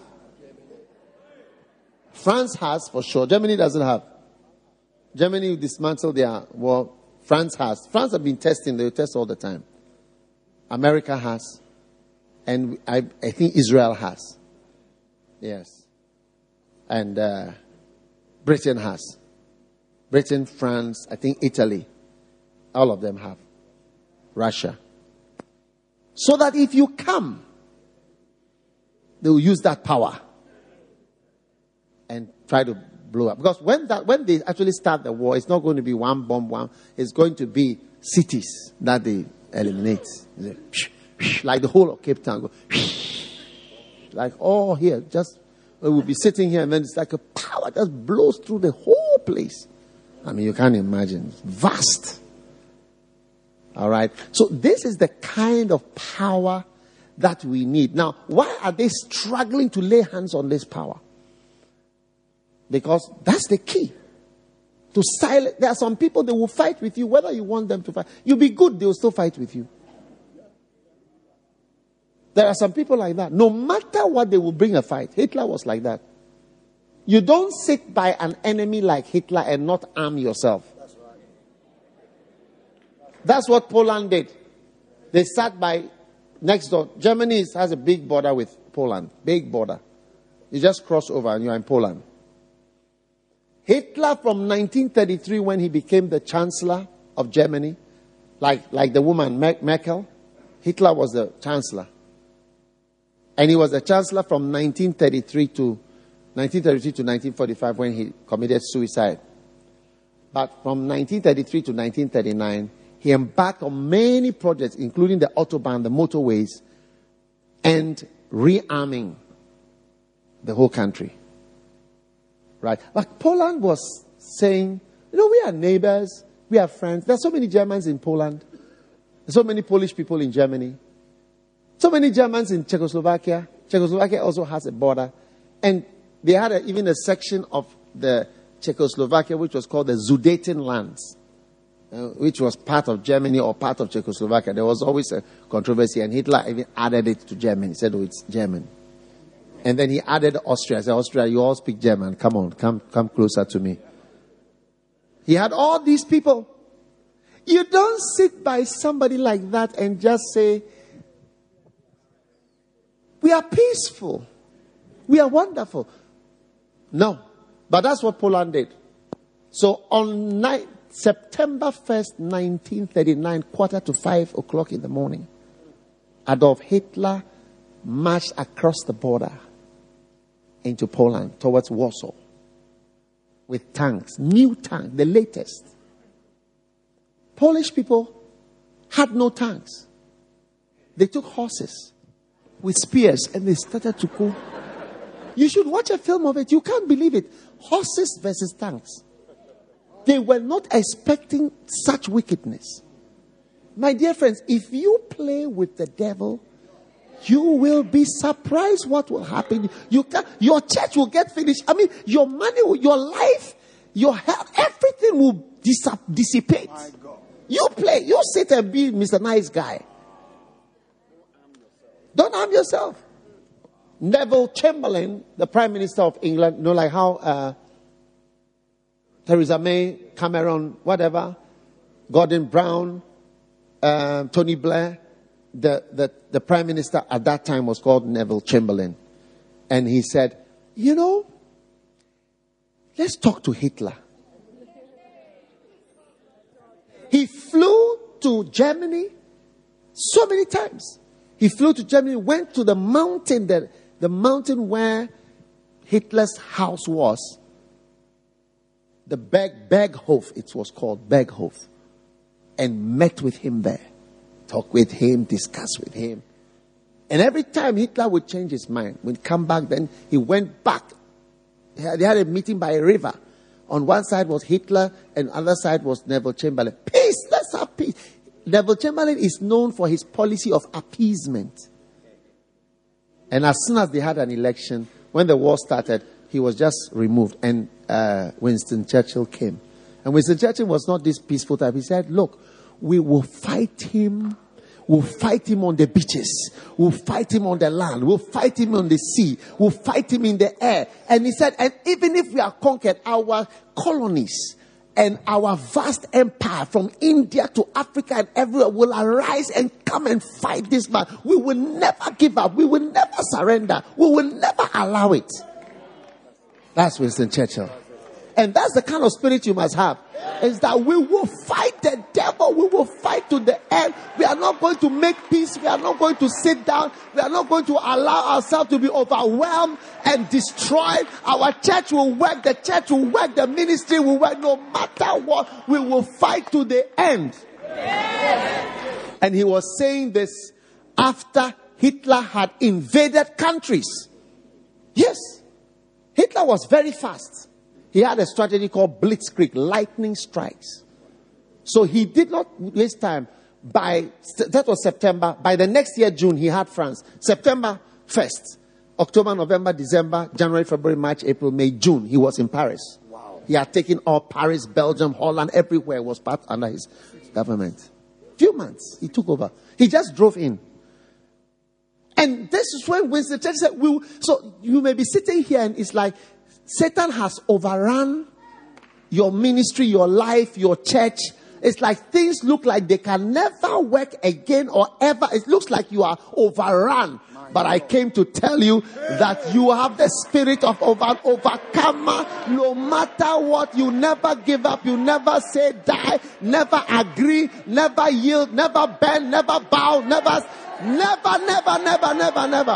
France has for sure. Germany doesn't have. Germany dismantled their, well, France has. France have been testing. They test all the time. America has. And I, I think Israel has. Yes. And uh, Britain has. Britain, France, I think Italy. All of them have. Russia. So that if you come, they will use that power and try to blow up. Because when that when they actually start the war, it's not going to be one bomb, one. It's going to be cities that they eliminate. Like the whole of Cape Town. Go, like, oh, here, just, we will be sitting here and then it's like a power just blows through the whole place. I mean, you can't imagine. It's vast. All right. So this is the kind of power that we need. Now, why are they struggling to lay hands on this power? Because that's the key. To silence. There are some people that will fight with you whether you want them to fight. You'll be good, they will still fight with you. There are some people like that. No matter what, they will bring a fight. Hitler was like that. You don't sit by an enemy like Hitler and not arm yourself. That's right. That's what Poland did. They sat by next door. Germany has a big border with Poland. Big border. You just cross over and you're in Poland. Hitler from nineteen thirty-three, when he became the Chancellor of Germany, like, like the woman Merkel, Hitler was the Chancellor. And he was the Chancellor from nineteen thirty-three to nineteen thirty-three to nineteen forty-five, when he committed suicide. But from nineteen thirty-three to nineteen thirty-nine, he embarked on many projects, including the Autobahn, the motorways, and rearming the whole country. Right? But Poland was saying, you know, we are neighbors, we are friends. There are so many Germans in Poland. There's so many Polish people in Germany. So many Germans in Czechoslovakia. Czechoslovakia also has a border. And they had a, even a section of the Czechoslovakia which was called the Sudetenlands, uh, which was part of Germany or part of Czechoslovakia. There was always a controversy, and Hitler even added it to Germany. He said, oh, it's German. And then he added Austria. I said, Austria, you all speak German. Come on, come, come closer to me. He had all these people. You don't sit by somebody like that and just say, we are peaceful. We are wonderful. No. But that's what Poland did. So on night, September first, nineteen thirty-nine, quarter to five o'clock in the morning, Adolf Hitler marched across the border into Poland towards Warsaw with tanks, new tanks, the latest. Polish people had no tanks. They took horses with spears and they started to go. You should watch a film of it. You can't believe it. Horses versus tanks. They were not expecting such wickedness. My dear friends, if you play with the devil, you will be surprised what will happen. You can, your church will get finished. I mean, your money, your life, your health, everything will dis- dissipate. You play, you sit and be Mister Nice Guy. Don't harm yourself. Neville Chamberlain, the Prime Minister of England, you know, like how uh, Theresa May, Cameron, whatever, Gordon Brown, uh, Tony Blair, the, the, the Prime Minister at that time was called Neville Chamberlain. And he said, you know, let's talk to Hitler. He flew to Germany so many times. He flew to Germany, went to the mountain, the, the mountain where Hitler's house was. The Berg, Berghof, it was called Berghof. And met with him there. Talk with him, discuss with him. And every time Hitler would change his mind, would come back, then he went back. They had a meeting by a river. On one side was Hitler, and the other side was Neville Chamberlain. Peace, let's have peace. Neville Chamberlain is known for his policy of appeasement. And as soon as they had an election, when the war started, he was just removed. And uh, Winston Churchill came. And Winston Churchill was not this peaceful type. He said, look, we will fight him. We'll fight him on the beaches. We'll fight him on the land. We'll fight him on the sea. We'll fight him in the air. And he said, and even if we are conquered, our colonies and our vast empire from India to Africa and everywhere will arise and come and fight this man. We will never give up. We will never surrender. We will never allow it. That's Winston Churchill. And that's the kind of spirit you must have. Is that we will fight the devil. We will fight to the end. We are not going to make peace. We are not going to sit down. We are not going to allow ourselves to be overwhelmed and destroyed. Our church will work. The church will work. The ministry will work. No matter what, we will fight to the end. And he was saying this after Hitler had invaded countries. Yes. Hitler was very fast. He had a strategy called Blitzkrieg, lightning strikes. So he did not waste time. By, that was September. By the next year, June, he had France. September first. October, November, December, January, February, March, April, May, June. He was in Paris. Wow. He had taken all Paris, Belgium, Holland, everywhere was part under his government. Few months, he took over. He just drove in. And this is when Winston Churchill said, we'll, so you may be sitting here and it's like Satan has overrun your ministry, your life, your church. It's like things look like they can never work again or ever. It looks like you are overrun. But I came to tell you that you have the spirit of over, overcomer. No matter what, you never give up. You never say die. Never agree. Never yield. Never bend. Never bow. Never, never, never, never, never, never.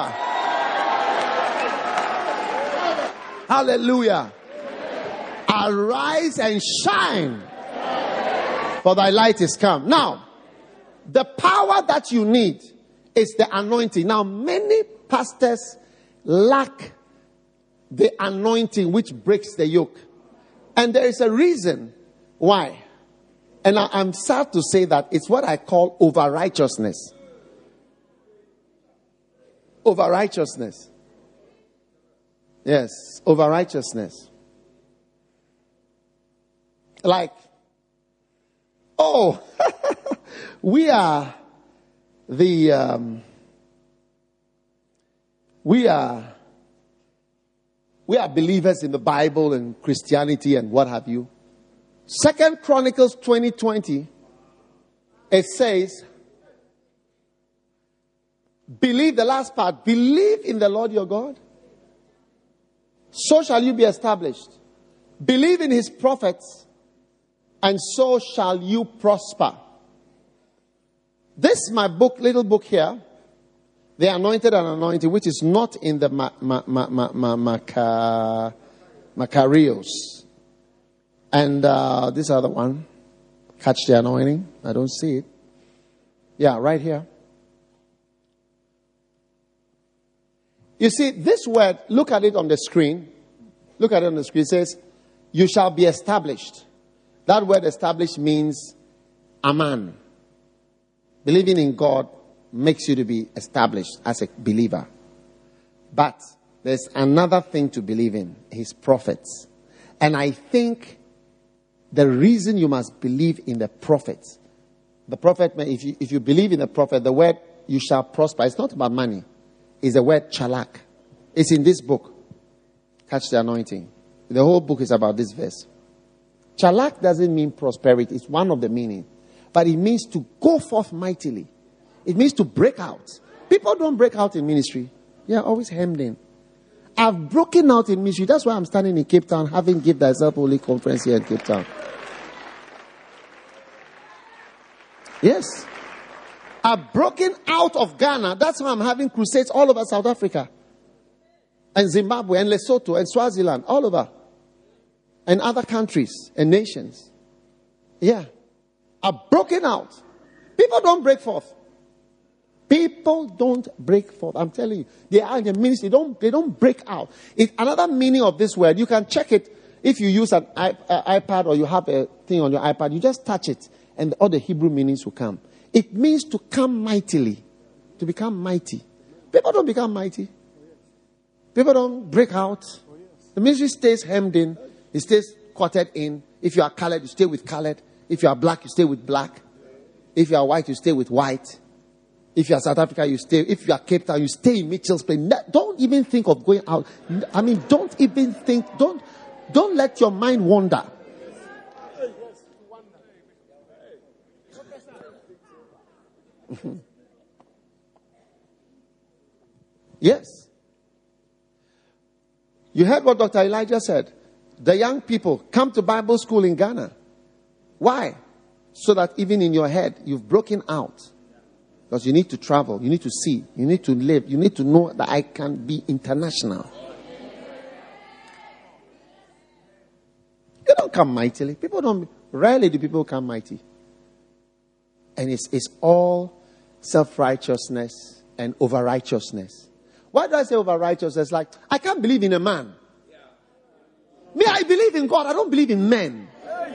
Hallelujah. Arise and shine, for thy light is come. Now, the power that you need is the anointing. Now, many pastors lack the anointing which breaks the yoke. And there is a reason why. And I, I'm sad to say that it's what I call over-righteousness. Over-righteousness. Yes, over-righteousness. Like, oh, we are the, um, we are, we are believers in the Bible and Christianity and what have you. Second Chronicles twenty twenty, it says, believe the last part, believe in the Lord your God, so shall you be established. Believe in his prophets, and so shall you prosper. This is my book, little book here, The Anointed and Anointed, which is not in the ma- ma- ma- ma- ma- Maca- Macarios. And uh, this other one, Catch the Anointing. I don't see it. Yeah, right here. You see, this word, look at it on the screen. Look at it on the screen. It says, you shall be established. That word established means a man. Believing in God makes you to be established as a believer. But there's another thing to believe in, his prophets. And I think the reason you must believe in the prophets, the prophet, if you, if you believe in the prophet, the word you shall prosper, it's not about money. It's the word chalak. It's in this book, Catch the Anointing. The whole book is about this verse. Chalak doesn't mean prosperity. It's one of the meanings. But it means to go forth mightily. It means to break out. People don't break out in ministry. They are always hemmed in. I've broken out in ministry. That's why I'm standing in Cape Town having Give Thyself Holy conference here in Cape Town. Yes. I've broken out of Ghana. That's why I'm having crusades all over South Africa. And Zimbabwe and Lesotho and Swaziland. All over. And other countries and nations. Yeah. I've broken out. People don't break forth. People don't break forth. I'm telling you. They are in the ministry. They don't, they don't break out. It's another meaning of this word. You can check it if you use an iPad or you have a thing on your iPad. You just touch it and all the Hebrew meanings will come. It means to come mightily. To become mighty. People don't become mighty. People don't break out. The ministry stays hemmed in. It stays quartered in. If you are colored, you stay with colored. If you are black, you stay with black. If you are white, you stay with white. If you are South Africa, you stay. If you are Cape Town, you stay in Mitchell's Plain. Don't even think of going out. I mean, don't even think. Don't, don't let your mind wander. Yes. You heard what Doctor Elijah said. The young people come to Bible school in Ghana. Why? So that even in your head, you've broken out. Because you need to travel. You need to see. You need to live. You need to know that I can be international. You don't come mightily. People don't, rarely do people come mighty. And it's, it's all self-righteousness and over-righteousness. Why do I say over-righteousness? Like, I can't believe in a man. Me, I believe in God. I don't believe in men.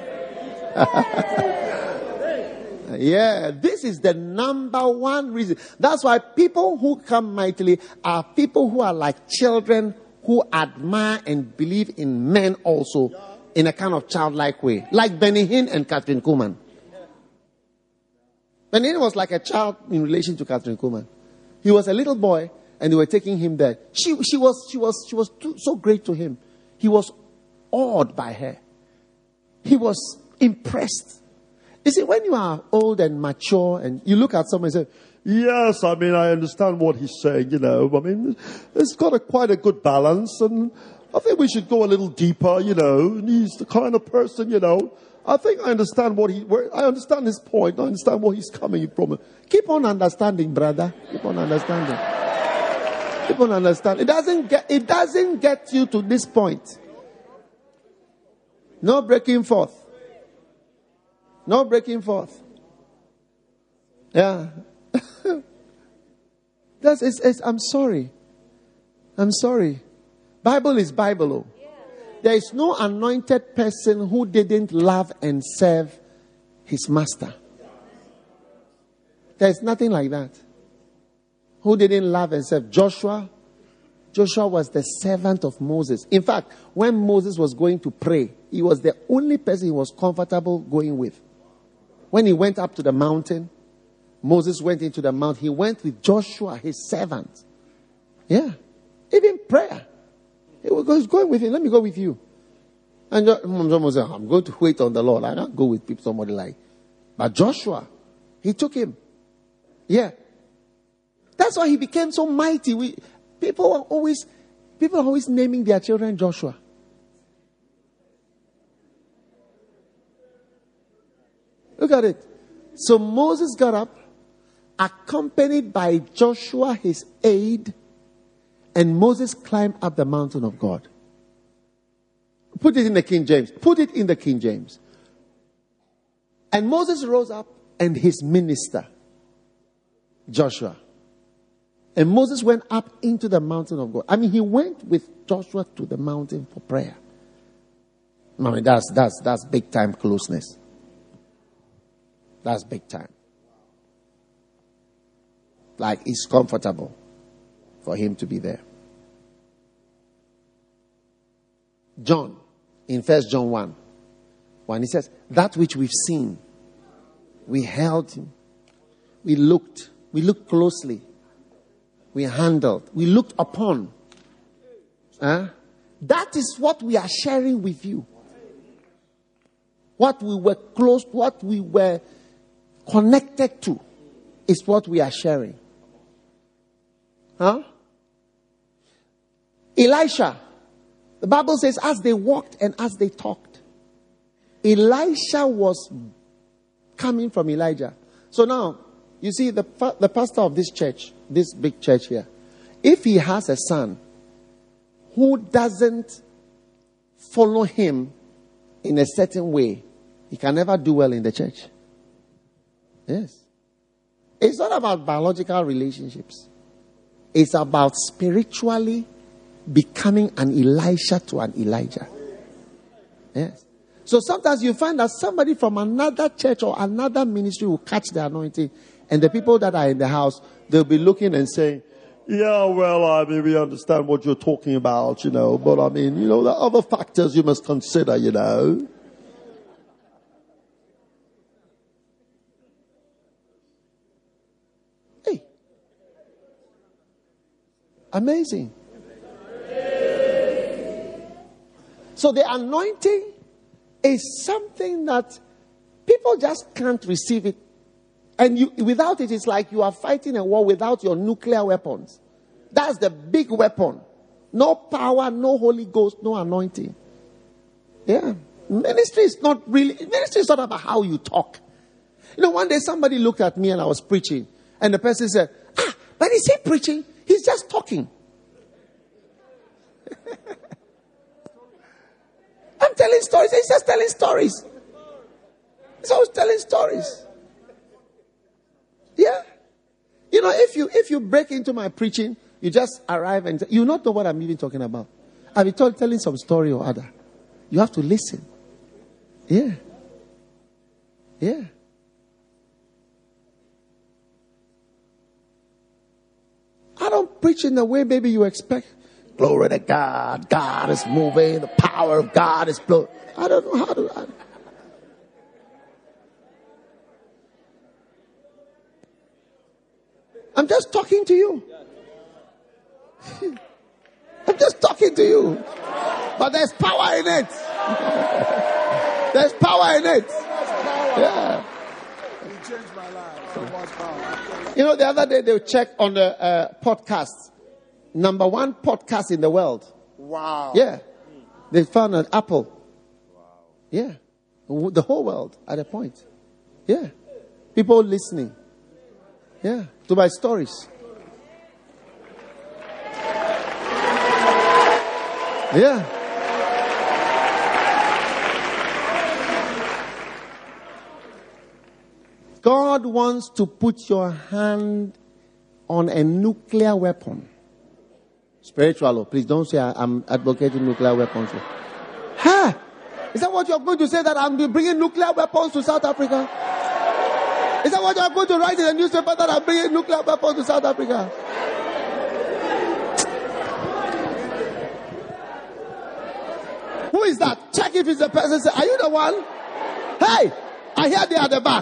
Yeah, this is the number one reason. That's why people who come mightily are people who are like children who admire and believe in men also in a kind of childlike way. Like Benny Hinn and Catherine Kuhlman. Benny Hinn was like a child in relation to Catherine Kuhlman. He was a little boy and they were taking him there. She, she was, she was, she was too, so great to him. He was awed by her. He was impressed. You see, when you are old and mature and you look at someone and say, yes, I mean, I understand what he's saying, you know. I mean, it's got a quite a good balance, and I think we should go a little deeper, you know. And he's the kind of person, you know. I think I understand what he, where, I understand his point. I understand where he's coming from. Keep on understanding, brother. Keep on understanding. Keep on understanding. It doesn't get, it doesn't get you to this point. No breaking forth. No breaking forth. Yeah. That's, it's, it's, I'm sorry. I'm sorry. Bible is Bible. Oh. There is no anointed person who didn't love and serve his master. There is nothing like that. Who didn't love and serve? Joshua. Joshua was the servant of Moses. In fact, when Moses was going to pray, he was the only person he was comfortable going with. When he went up to the mountain, Moses went into the mountain. He went with Joshua, his servant. Yeah. Even prayer. He was going with him. Let me go with you. And Moses said, I'm going to wait on the Lord. I don't go with people, somebody like. But Joshua, he took him. Yeah. That's why he became so mighty. We, people are always, people are always naming their children Joshua. Look at it. So Moses got up, accompanied by Joshua, his aide, and Moses climbed up the mountain of God. Put it in the King James. Put it in the King James. And Moses rose up and his minister, Joshua. And Moses went up into the mountain of God. I mean, he went with Joshua to the mountain for prayer. I mean, that's, that's, that's big time closeness. That's big time. Like, it's comfortable for him to be there. John, in First John one, when he says, that which we've seen, we held him, we looked, we looked closely, we handled, we looked upon. Huh? That is what we are sharing with you. What we were close, what we were connected to is what we are sharing. Huh? Elisha, the Bible says, as they walked and as they talked, Elisha was coming from Elijah. So now, you see, the, the pastor of this church, this big church here, if he has a son who doesn't follow him in a certain way, he can never do well in the church. Yes. It's not about biological relationships. It's about spiritually becoming an Elisha to an Elijah. Yes. So sometimes you find that somebody from another church or another ministry will catch the anointing, and the people that are in the house, they'll be looking and saying, yeah, well, I mean, we understand what you're talking about, you know, but I mean, you know, there are other factors you must consider, you know. Hey. Amazing. So the anointing is something that people just can't receive it. And you, without it, it's like you are fighting a war without your nuclear weapons. That's the big weapon. No power, no Holy Ghost, no anointing. Yeah. Ministry is not really, ministry is not about how you talk. You know, one day somebody looked at me and I was preaching. And the person said, ah, but is he preaching? He's just talking. I'm telling stories. He's just telling stories. He's always telling stories. Yeah. You know, if you if you break into my preaching, you just arrive and you not know what I'm even talking about. I'll be told, telling some story or other. You have to listen. Yeah. Yeah. I don't preach in the way maybe you expect. Glory to God. God is moving. The power of God is blowing. I don't know how to. I, I'm just talking to you. I'm just talking to you. But there's power in it. There's power in it. Yeah. He changed my life. So much power. You know, the other day they checked on the uh, podcast. Number one podcast in the world. Wow. Yeah. They found an Apple. Wow. Yeah. The whole world at a point. Yeah. People listening. Yeah. To my stories. Yeah. God wants to put your hand on a nuclear weapon. Spiritual, please don't say I'm advocating nuclear weapons. Huh? Is that what you're going to say, that I'm bringing nuclear weapons to South Africa? Is that what you're going to write in the newspaper, that I'm bringing nuclear weapons to South Africa? Who is that? Check if it's the person. Say, are you the one? Hey, I hear they are at the back.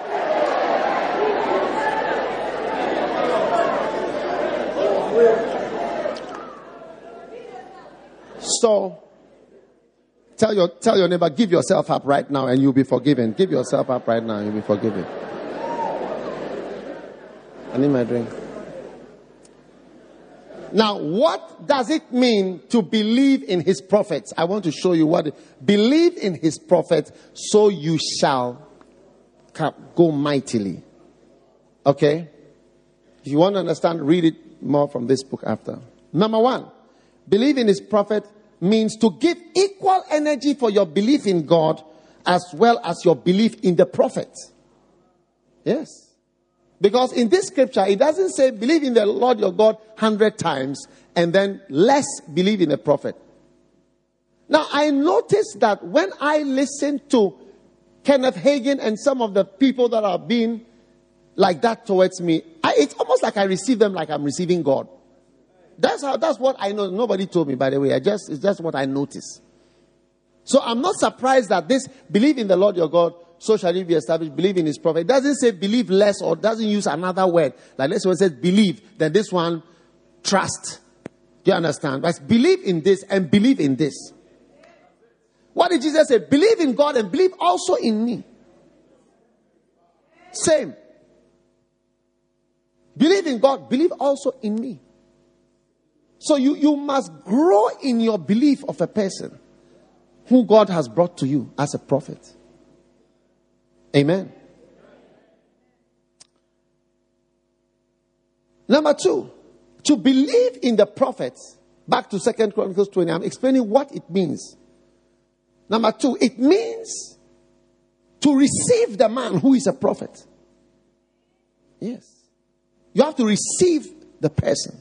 So, tell your tell your neighbor, give yourself up right now and you'll be forgiven. Give yourself up right now and you'll be forgiven. I need my drink. Now, what does it mean to believe in his prophets? I want to show you what. Believe in his prophets, so you shall go mightily. Okay? If you want to understand, read it more from this book after. Number one, believe in his prophet means to give equal energy for your belief in God as well as your belief in the prophet. Yes. Because in this scripture, it doesn't say believe in the Lord your God hundred times and then less believe in the prophet. Now, I noticed that when I listen to Kenneth Hagin and some of the people that are being like that towards me, I, it's almost like I receive them like I'm receiving God. That's how. That's what I know. Nobody told me, by the way. I just it's just what I noticed. So I'm not surprised that this believe in the Lord your God, so shall you be established. Believe in his prophet. It doesn't say believe less, or doesn't use another word. Like this one says believe, then this one trust. Do you understand? But believe in this and believe in this. What did Jesus say? Believe in God and believe also in me. Same. Believe in God, believe also in me. So you, you must grow in your belief of a person who God has brought to you as a prophet. Amen. Number two, to believe in the prophets. Back to Second Chronicles twenty. I'm explaining what it means. Number two, it means to receive the man who is a prophet. Yes. You have to receive the person.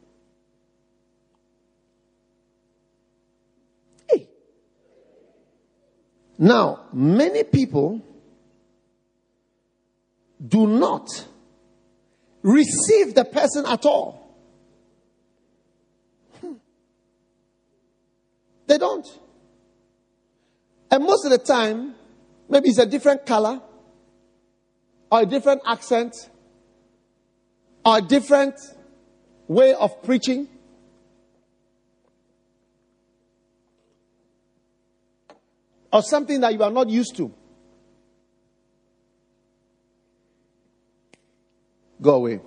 Hey. Now, many people do not receive the person at all. They don't. And most of the time, maybe it's a different color, or a different accent, or a different way of preaching. Or something that you are not used to. Go away.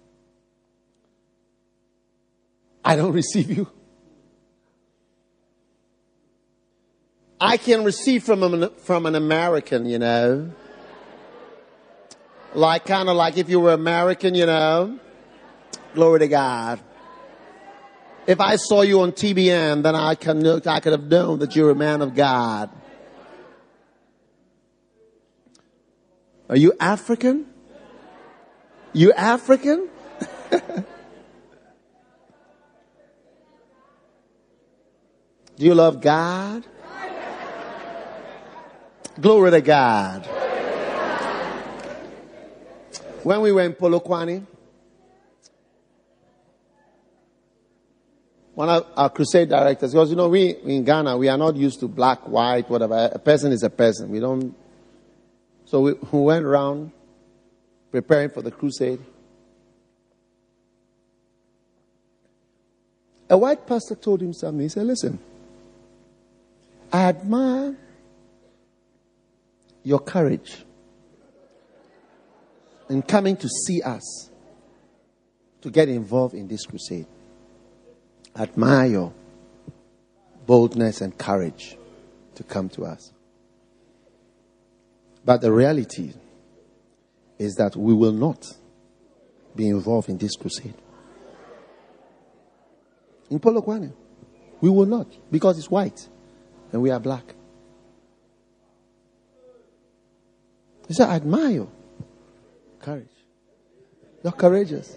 I don't receive you. I can receive from an, from an American, you know. Like, kind of like if you were American, you know. Glory to God. If I saw you on T B N, then I, can, I could have known that you're a man of God. Are you African? You African? Do you love God? Glory to God. When we were in Polokwane, one of our crusade directors, because you know, we in Ghana, we are not used to black, white, whatever. A person is a person. We don't. So we, we went around preparing for the crusade. A white pastor told him something. He said, listen, I admire your courage in coming to see us to get involved in this crusade. I admire your boldness and courage to come to us. But the reality is that we will not be involved in this crusade. In Polokwane, we will not, because it's white and we are black. He said, I admire your courage. You're courageous.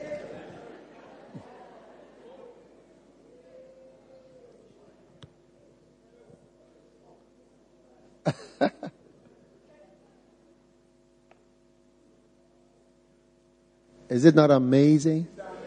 Is it not amazing?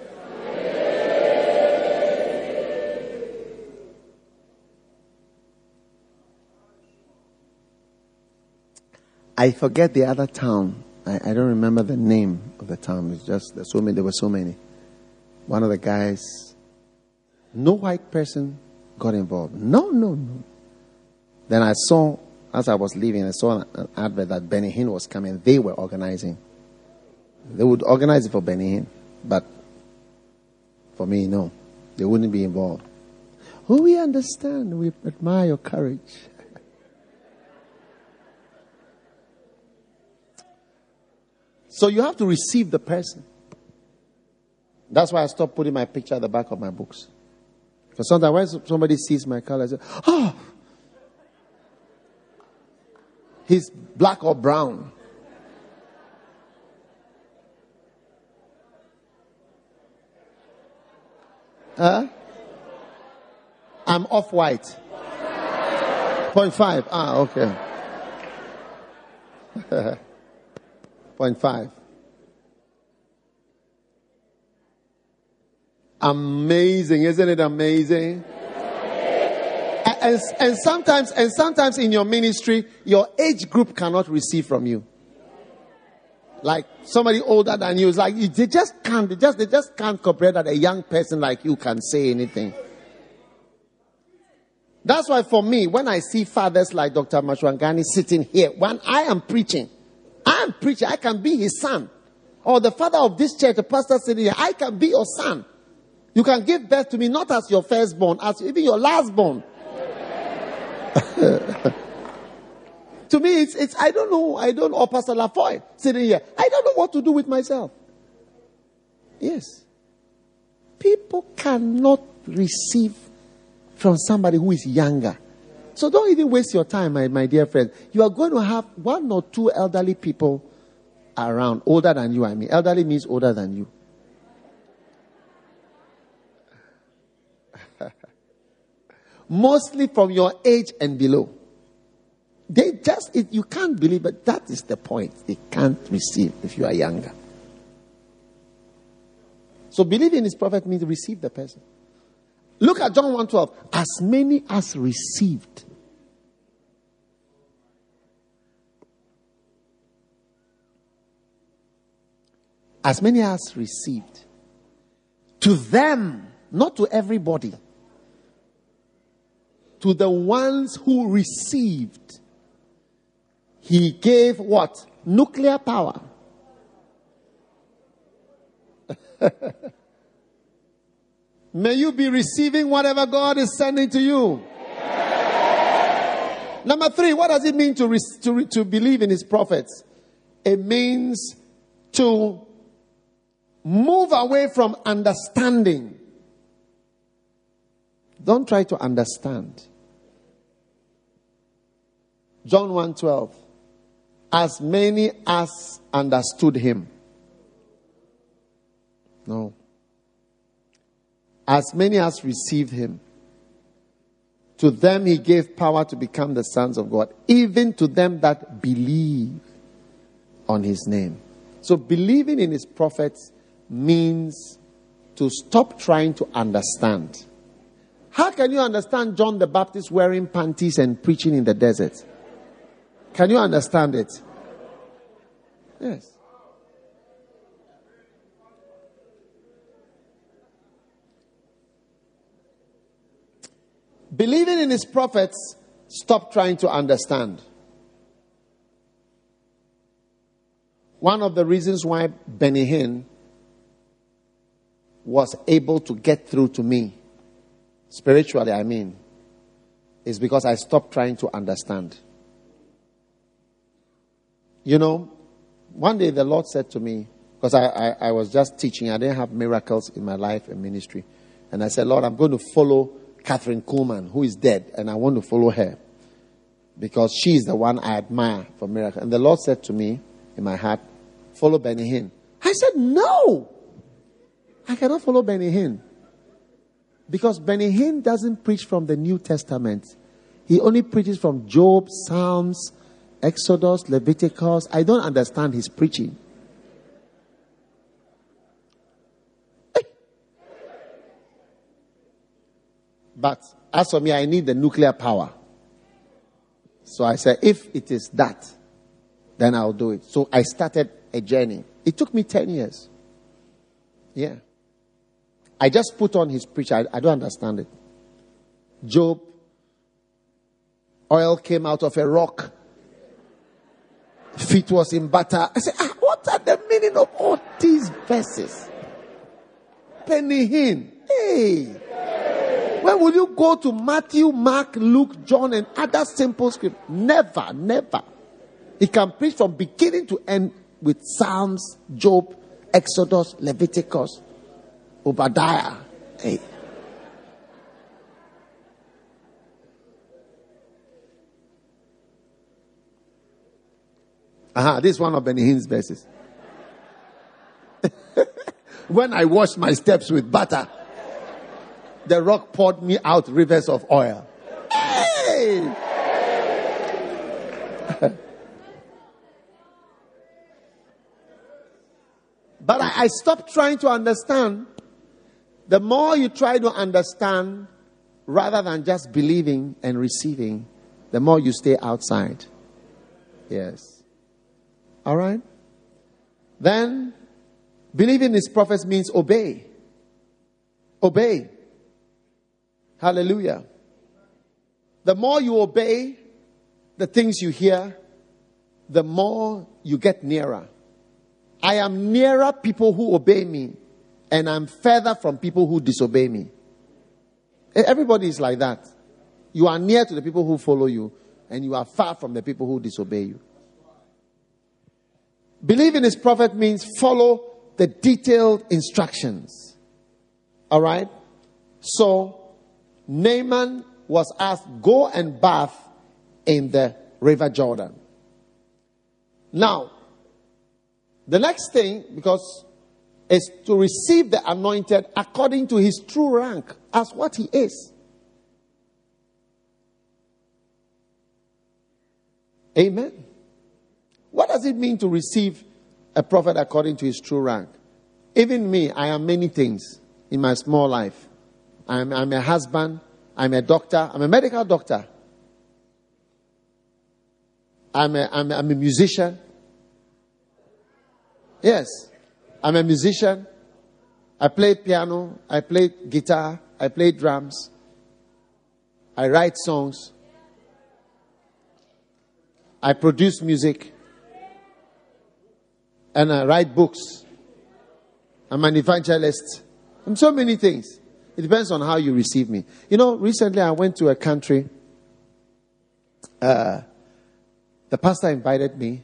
I forget the other town. I, I don't remember the name of the town. It's just there's so many. There were so many. One of the guys, no white person got involved. No, no, no. Then I saw, as I was leaving, I saw an, an advert that Benny Hinn was coming. They were organizing. They would organize it for Benny Hinn, but for me, no, they wouldn't be involved. Oh, we understand. We admire your courage. So you have to receive the person. That's why I stopped putting my picture at the back of my books. Because sometimes when somebody sees my color, I say, oh, he's black or brown. Huh? I'm off-white. Point five. Ah, okay. Point five. Amazing, isn't it amazing? And, and, and sometimes, and sometimes in your ministry, your age group cannot receive from you. Like somebody older than you is like they just can't. They just they just can't comprehend that a young person like you can say anything. That's why for me, when I see fathers like Doctor Mashwangani sitting here, when I am preaching, I am preaching. I can be his son, or the father of this church, the pastor sitting here. I can be your son. You can give birth to me not as your firstborn, as even your lastborn. To me, it's, it's, I don't know, I don't know, or Pastor Lafoy sitting here. I don't know what to do with myself. Yes. People cannot receive from somebody who is younger. So don't even waste your time, my, my dear friend. You are going to have one or two elderly people around, older than you, I mean. Elderly means older than you. Mostly from your age and below. They just, it, you can't believe it. That is the point. They can't receive if you are younger. So believe in his prophet means receive the person. Look at John one twelve. As many as received. As many as received. To them, not to everybody. To the ones who received. He gave what? Nuclear power. May you be receiving whatever God is sending to you. Yeah. Number three, what does it mean to, re- to, re- to believe in his prophets? It means to move away from understanding. Don't try to understand. John one twelve. As many as understood him. No. As many as received him. To them he gave power to become the sons of God. Even to them that believe on his name. So believing in his prophets means to stop trying to understand. How can you understand John the Baptist wearing panties and preaching in the desert? Can you understand it? Yes. Believing in his prophets, stop trying to understand. One of the reasons why Benny Hinn was able to get through to me, spiritually I mean, is because I stopped trying to understand. You know, one day the Lord said to me, because I, I, I was just teaching, I didn't have miracles in my life and ministry. And I said, Lord, I'm going to follow Catherine Kuhlman, who is dead, and I want to follow her because she is the one I admire for miracles. And the Lord said to me in my heart, follow Benny Hinn. I said, no, I cannot follow Benny Hinn. Because Benny Hinn doesn't preach from the New Testament. He only preaches from Job, Psalms, Exodus, Leviticus. I don't understand his preaching. But as for me, I need the nuclear power. So I said, if it is that, then I'll do it. So I started a journey. It took me ten years. Yeah. I just put on his preach. I, I don't understand it. Job, oil came out of a rock. Feet was in butter. I said, ah, what are the meaning of all these verses? Benny Hinn. Hey. When will you go to Matthew, Mark, Luke, John, and other simple scripts? Never, never. He can preach from beginning to end with Psalms, Job, Exodus, Leviticus, Obadiah. Hey. Aha, this is one of Benny Hinn's verses. When I washed my steps with butter, the rock poured me out rivers of oil. Hey! But I, I stopped trying to understand. The more you try to understand, rather than just believing and receiving, the more you stay outside. Yes. All right? Then, believing his prophets means obey. Obey. Hallelujah. The more you obey the things you hear, the more you get nearer. I am nearer people who obey me, and I'm further from people who disobey me. Everybody is like that. You are near to the people who follow you, and you are far from the people who disobey you. Believe in his prophet means follow the detailed instructions. All right? So, Naaman was asked, go and bath in the river Jordan. Now, the next thing, because is to receive the anointed according to his true rank as what he is. Amen. What does it mean to receive a prophet according to his true rank? Even me, I am many things in my small life. I'm, I'm a husband. I'm a doctor. I'm a medical doctor. I'm a, I'm, I'm a musician. Yes. I'm a musician. I play piano. I play guitar. I play drums. I write songs. I produce music. And I write books. I'm an evangelist. I'm so many things. It depends on how you receive me. You know, recently I went to a country. Uh, the pastor invited me.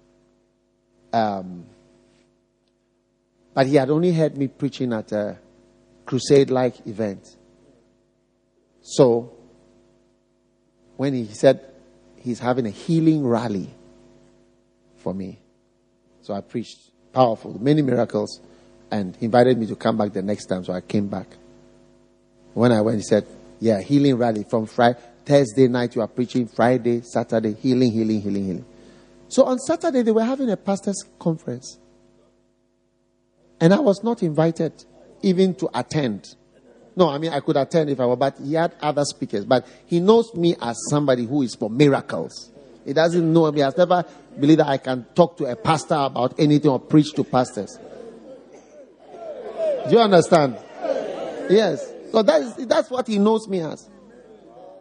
Um, but he had only heard me preaching at a crusade-like event. So, when he said he's having a healing rally for me. So I preached powerful, many miracles. And he invited me to come back the next time. So I came back. When I went, he said, yeah, healing rally from Friday, Thursday night you are preaching, Friday, Saturday, healing, healing, healing, healing. So on Saturday they were having a pastor's conference. And I was not invited even to attend. No, I mean I could attend if I were, but he had other speakers. But he knows me as somebody who is for miracles. He doesn't know me. He has never believed that I can talk to a pastor about anything or preach to pastors. Do you understand? Yes. So that is, that's what he knows me as.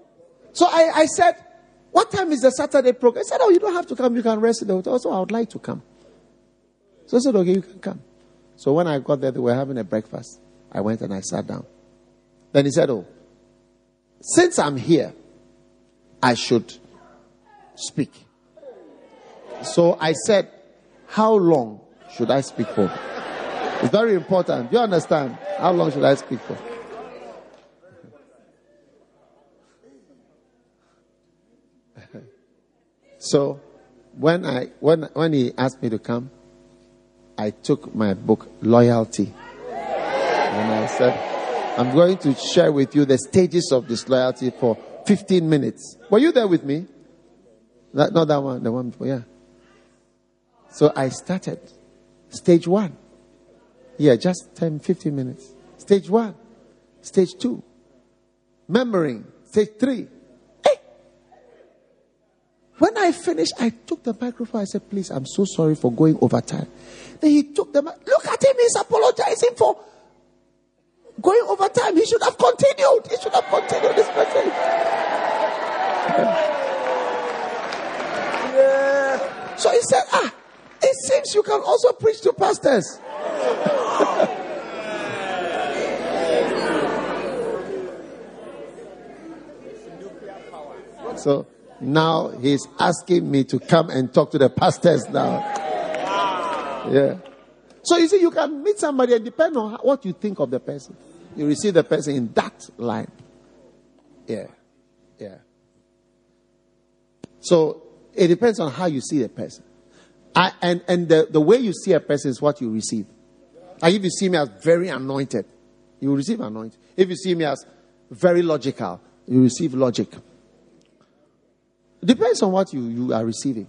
So I, I said, what time is the Saturday program? He said, oh, you don't have to come. You can rest in the hotel. So I would like to come. So I said, okay, you can come. So when I got there, they were having a breakfast. I went and I sat down. Then he said, oh, since I'm here, I should speak. So I said, how long should I speak for? It's very important. Do you understand? How long should I speak for? So when I when when he asked me to come, I took my book Loyalty. And I said, I'm going to share with you the stages of disloyalty for fifteen minutes. Were you there with me? That, not that one, the one before, yeah. So I started. Stage one. Yeah, just ten, fifteen minutes. Stage one. Stage two. Remembering. Stage three. Hey! When I finished, I took the microphone. I said, please, I'm so sorry for going over time. Then he took the mic. Look at him. He's apologizing for going over time. He should have continued. He should have continued this message. Yeah. So he said, ah, it seems you can also preach to pastors. So now he's asking me to come and talk to the pastors now. Yeah. So you see, you can meet somebody and depend on what you think of the person. You receive the person in that line. Yeah. Yeah. So it depends on how you see the person. I, and and the, the way you see a person is what you receive. Like if you see me as very anointed, you will receive anointing. If you see me as very logical, you receive logic. It depends on what you, you are receiving.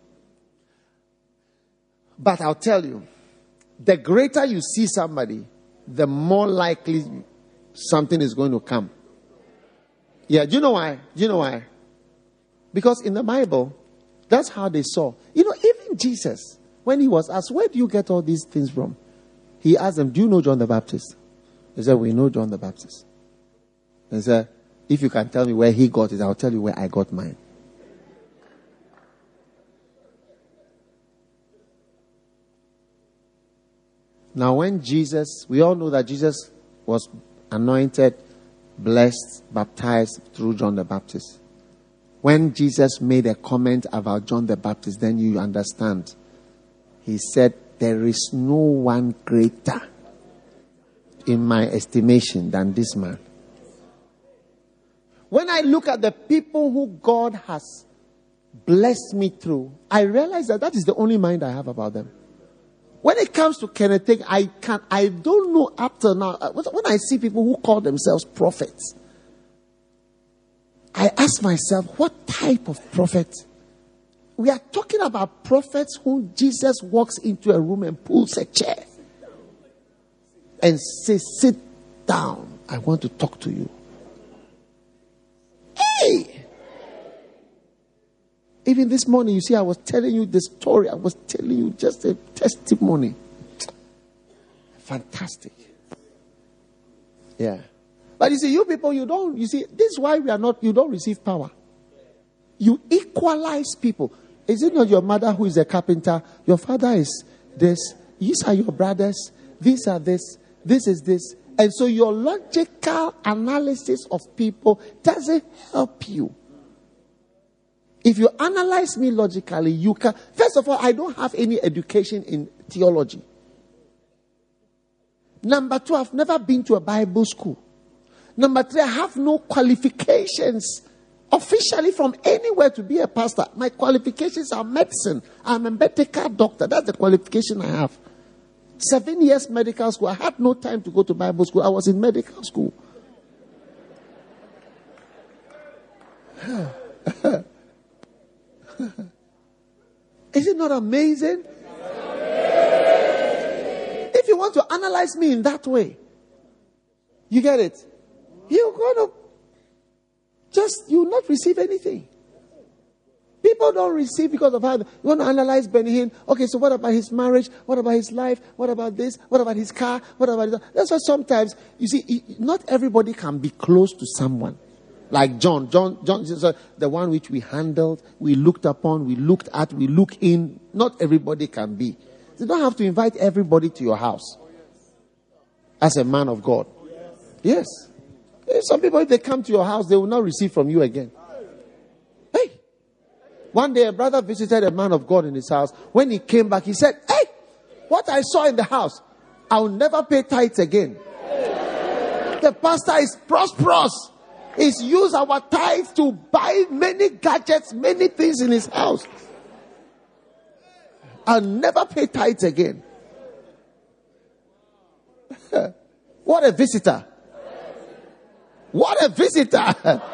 But I'll tell you, the greater you see somebody, the more likely something is going to come. Yeah, do you know why? Do you know why? Because in the Bible, that's how they saw. You know, even Jesus, when he was asked, where do you get all these things from? He asked them, do you know John the Baptist? They said, we know John the Baptist. And he said, if you can tell me where he got it, I'll tell you where I got mine. Now, when Jesus, we all know that Jesus was anointed, blessed, baptized through John the Baptist. When Jesus made a comment about John the Baptist, then you understand. He said, there is no one greater in my estimation than this man. When I look at the people who God has blessed me through, I realize that that is the only mind I have about them. When it comes to Kenneth Hagin, I can I don't know up to now. When I see people who call themselves prophets, I ask myself, what type of prophet? We are talking about prophets who Jesus walks into a room and pulls a chair and says, sit down. I want to talk to you. Hey! Even this morning, you see, I was telling you the story. I was telling you just a testimony. Fantastic. Yeah. But you see, you people, you don't, you see, this is why we are not, you don't receive power. You equalize people. Is it not your mother who is a carpenter? Your father is this. These are your brothers. These are this. This is this. And so your logical analysis of people doesn't help you. If you analyze me logically, you can. First of all, I don't have any education in theology. Number two, I've never been to a Bible school. Number three, I have no qualifications officially from anywhere to be a pastor. My qualifications are medicine. I'm a medical doctor. That's the qualification I have. Seven years medical school. I had no time to go to Bible school. I was in medical school. Is it not amazing? If you want to analyze me in that way, you get it? You're going to just, you will not receive anything. People don't receive because of how you want to analyze Benny Hinn. Okay, so what about his marriage? What about his life? What about this? What about his car? What about his... That's why sometimes, you see, not everybody can be close to someone. Like John. John, John is the one which we handled, we looked upon, we looked at, we look in. Not everybody can be. You don't have to invite everybody to your house as a man of God. Yes. Some people, if they come to your house, they will not receive from you again. Hey. One day a brother visited a man of God in his house. When he came back, he said, hey, what I saw in the house, I'll never pay tithes again. The pastor is prosperous. He's used our tithes to buy many gadgets, many things in his house. I'll never pay tithes again. What a visitor. What a visitor.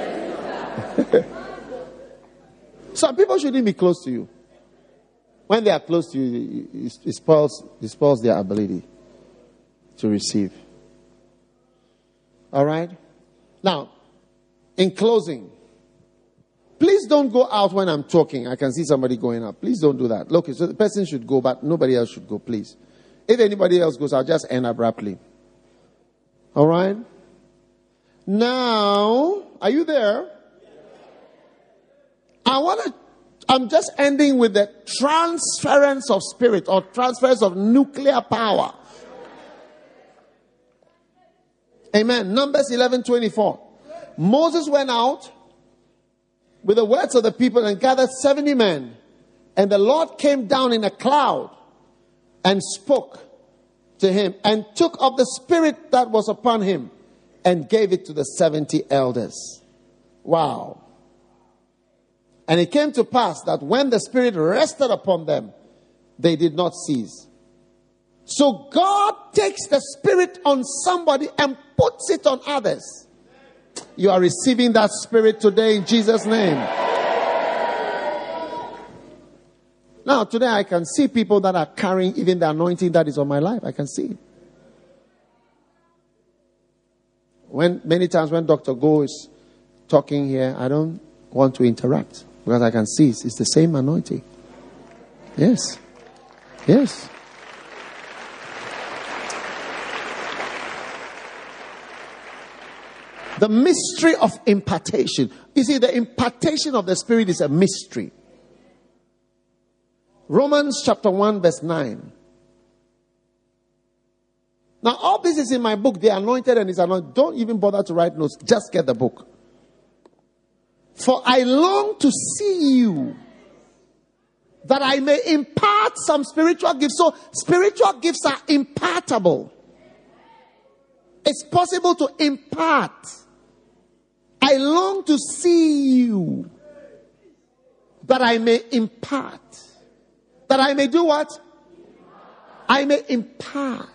Some people shouldn't be close to you. When they are close to you, it spoils, it spoils their ability to receive. All right? Now, in closing, please don't go out when I'm talking. I can see somebody going out. Please don't do that. Look, so the person should go, but nobody else should go, please. If anybody else goes, I'll just end abruptly. All right? Now, are you there? I want to, I'm just ending with the transference of spirit or transference of nuclear power. Amen. Numbers eleven twenty-four. Moses went out with the words of the people and gathered seventy men. And the Lord came down in a cloud and spoke to him and took of the spirit that was upon him and gave it to the seventy elders. Wow. And it came to pass that when the spirit rested upon them, they did not cease. So God takes the spirit on somebody and puts it on others. You are receiving that spirit today in Jesus' name. Now, today I can see people that are carrying even the anointing that is on my life. I can see it. When, many times when Doctor Go is talking here, I don't want to interrupt because I can see it's, it's the same anointing. Yes. Yes. The mystery of impartation. You see, the impartation of the Spirit is a mystery. Romans chapter one verse nine. Now, all this is in my book, The Anointed and His Anointed. Don't even bother to write notes. Just get the book. For I long to see you, that I may impart some spiritual gifts. So, spiritual gifts are impartable. It's possible to impart. I long to see you, that I may impart. That I may do what? I may impart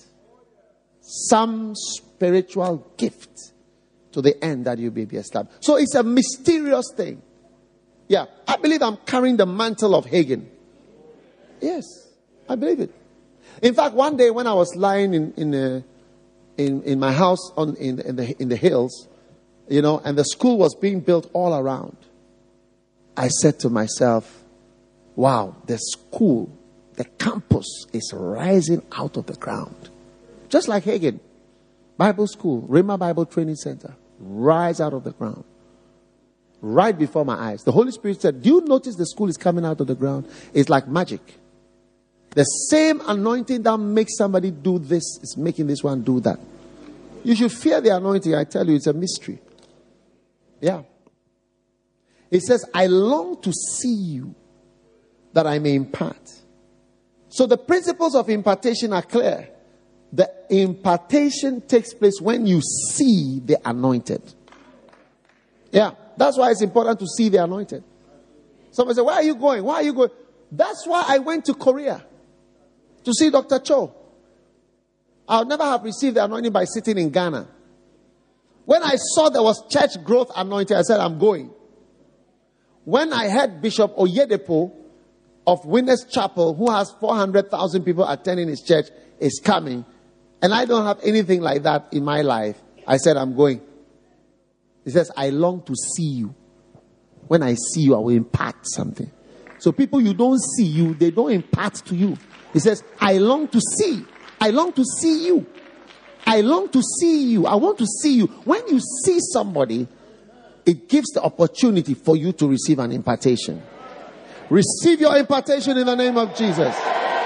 some spiritual gift to the end that you may be established. So it's a mysterious thing. Yeah, I believe I'm carrying the mantle of Hagin. Yes, I believe it. In fact, one day when I was lying in in uh, in, in my house on in, in the in the hills, you know, and the school was being built all around, I said to myself, wow, the school, the campus is rising out of the ground. Just like Hagin. Bible school, Rhema Bible Training Center, rise out of the ground. Right before my eyes. The Holy Spirit said, do you notice the school is coming out of the ground? It's like magic. The same anointing that makes somebody do this is making this one do that. You should fear the anointing. I tell you, it's a mystery. Yeah. It says, I long to see you, that I may impart. So the principles of impartation are clear. The impartation takes place when you see the anointed. Yeah, that's why it's important to see the anointed. Somebody say, where are you going? Why are you going? That's why I went to Korea to see Doctor Cho. I would never have received the anointing by sitting in Ghana. When I saw there was church growth anointing, I said, I'm going. When I heard Bishop Oyedepo of Winners Chapel, who has four hundred thousand people attending his church, is coming, and I don't have anything like that in my life, I said, I'm going. He says, I long to see you. When I see you, I will impart something. So people you don't see you, they don't impart to you. He says, I long to see. I long to see you. I long to see you. I want to see you. When you see somebody, it gives the opportunity for you to receive an impartation. Receive your impartation in the name of Jesus.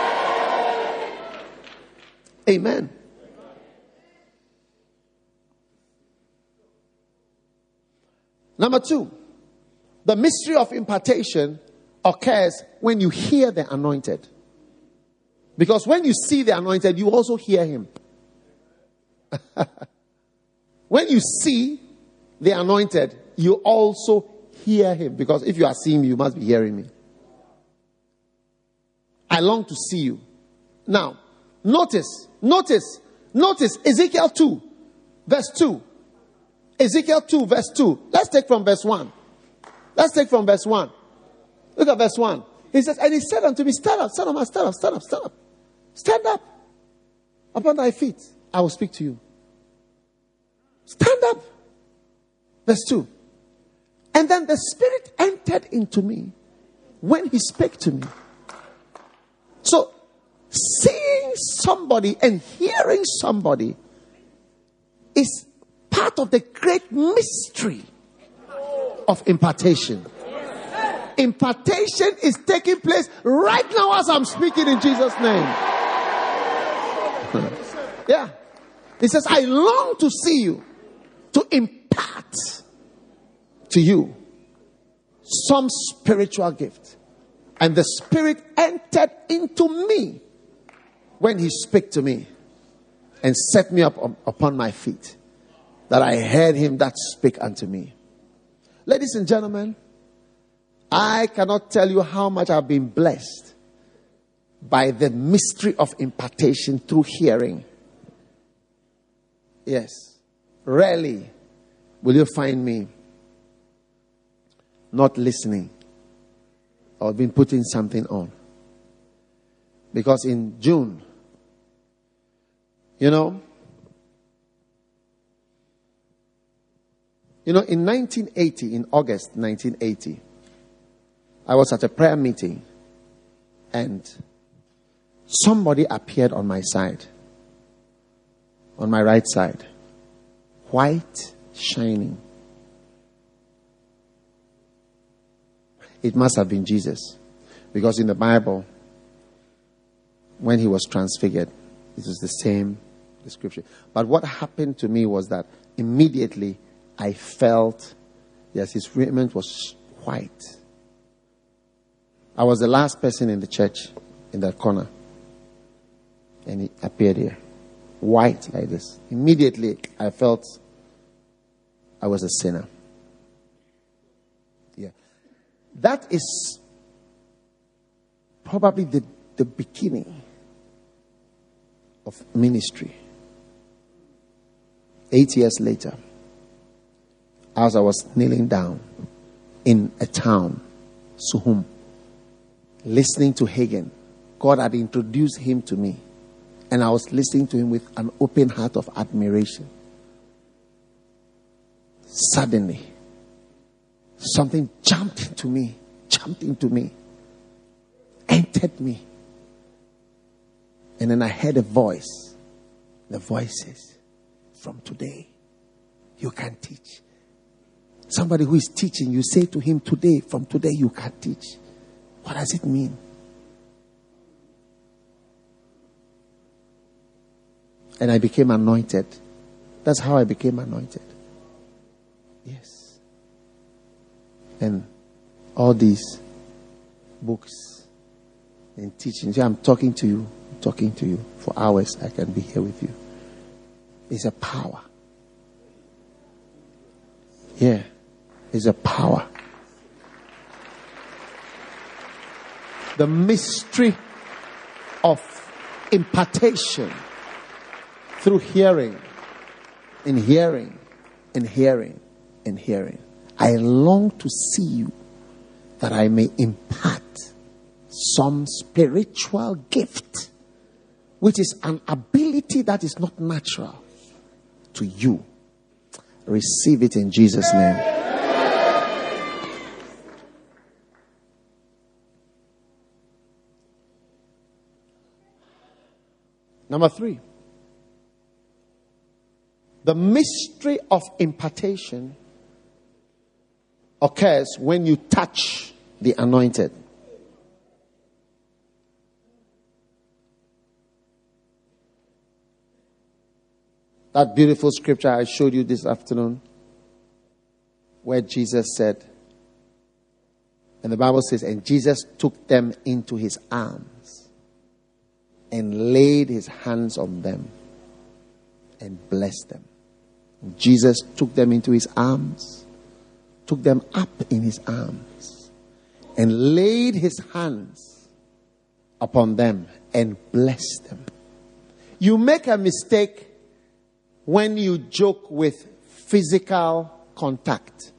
Amen. Number two, the mystery of impartation occurs when you hear the anointed. Because when you see the anointed, you also hear him. When you see the anointed, you also hear him. Because if you are seeing me, you must be hearing me. I long to see you. Now, notice, notice, notice Ezekiel two, verse two. Ezekiel two, verse two. Let's take from verse one. Let's take from verse one. Look at verse one. He says, and he said unto me, stand up, stand up, stand up, stand up, stand up. Stand up. Upon thy feet, I will speak to you. Stand up. Verse two. And then the Spirit entered into me when he spake to me. So, seeing somebody and hearing somebody is part of the great mystery of impartation. Impartation is taking place right now as I'm speaking in Jesus' name. Yeah. He says, I long to see you, to impart to you some spiritual gift. And the Spirit entered into me when he spake to me and set me up upon my feet, that I heard him that spake unto me. Ladies and gentlemen, I cannot tell you how much I've been blessed by the mystery of impartation through hearing. Yes. Rarely will you find me not listening or been putting something on. Because in June, you know, you know, in nineteen eighty, in August nineteen eighty, I was at a prayer meeting and somebody appeared on my side, on my right side, white, shining. It must have been Jesus, because in the Bible, when he was transfigured, it was the same description. But what happened to me was that immediately I felt, yes, his raiment was white. I was the last person in the church in that corner. And he appeared here. White like this. Immediately I felt I was a sinner. Yeah. That is probably the, the beginning of ministry. Eight years later, as I was kneeling down in a town, Suhum, listening to Hagin, God had introduced him to me. And I was listening to him with an open heart of admiration. Suddenly, something jumped into me, jumped into me, entered me. And then I heard a voice. The voice says, from today, you can teach. Somebody who is teaching, you say to him today, from today you can teach. What does it mean? And I became anointed. That's how I became anointed. Yes. And all these books and teachings. I'm talking to you, I'm talking to you for hours. I can be here with you. It's a power. Yeah. It's a power. The mystery of impartation through hearing and hearing and hearing and hearing. I long to see you that I may impart some spiritual gift, which is an ability that is not natural to you. Receive it in Jesus' name. Number three. The mystery of impartation occurs when you touch the anointed. That beautiful scripture I showed you this afternoon, where Jesus said, and the Bible says, and Jesus took them into his arms and laid his hands on them and blessed them. Jesus took them into his arms, took them up in his arms, and laid his hands upon them and blessed them. You make a mistake when you joke with physical contact.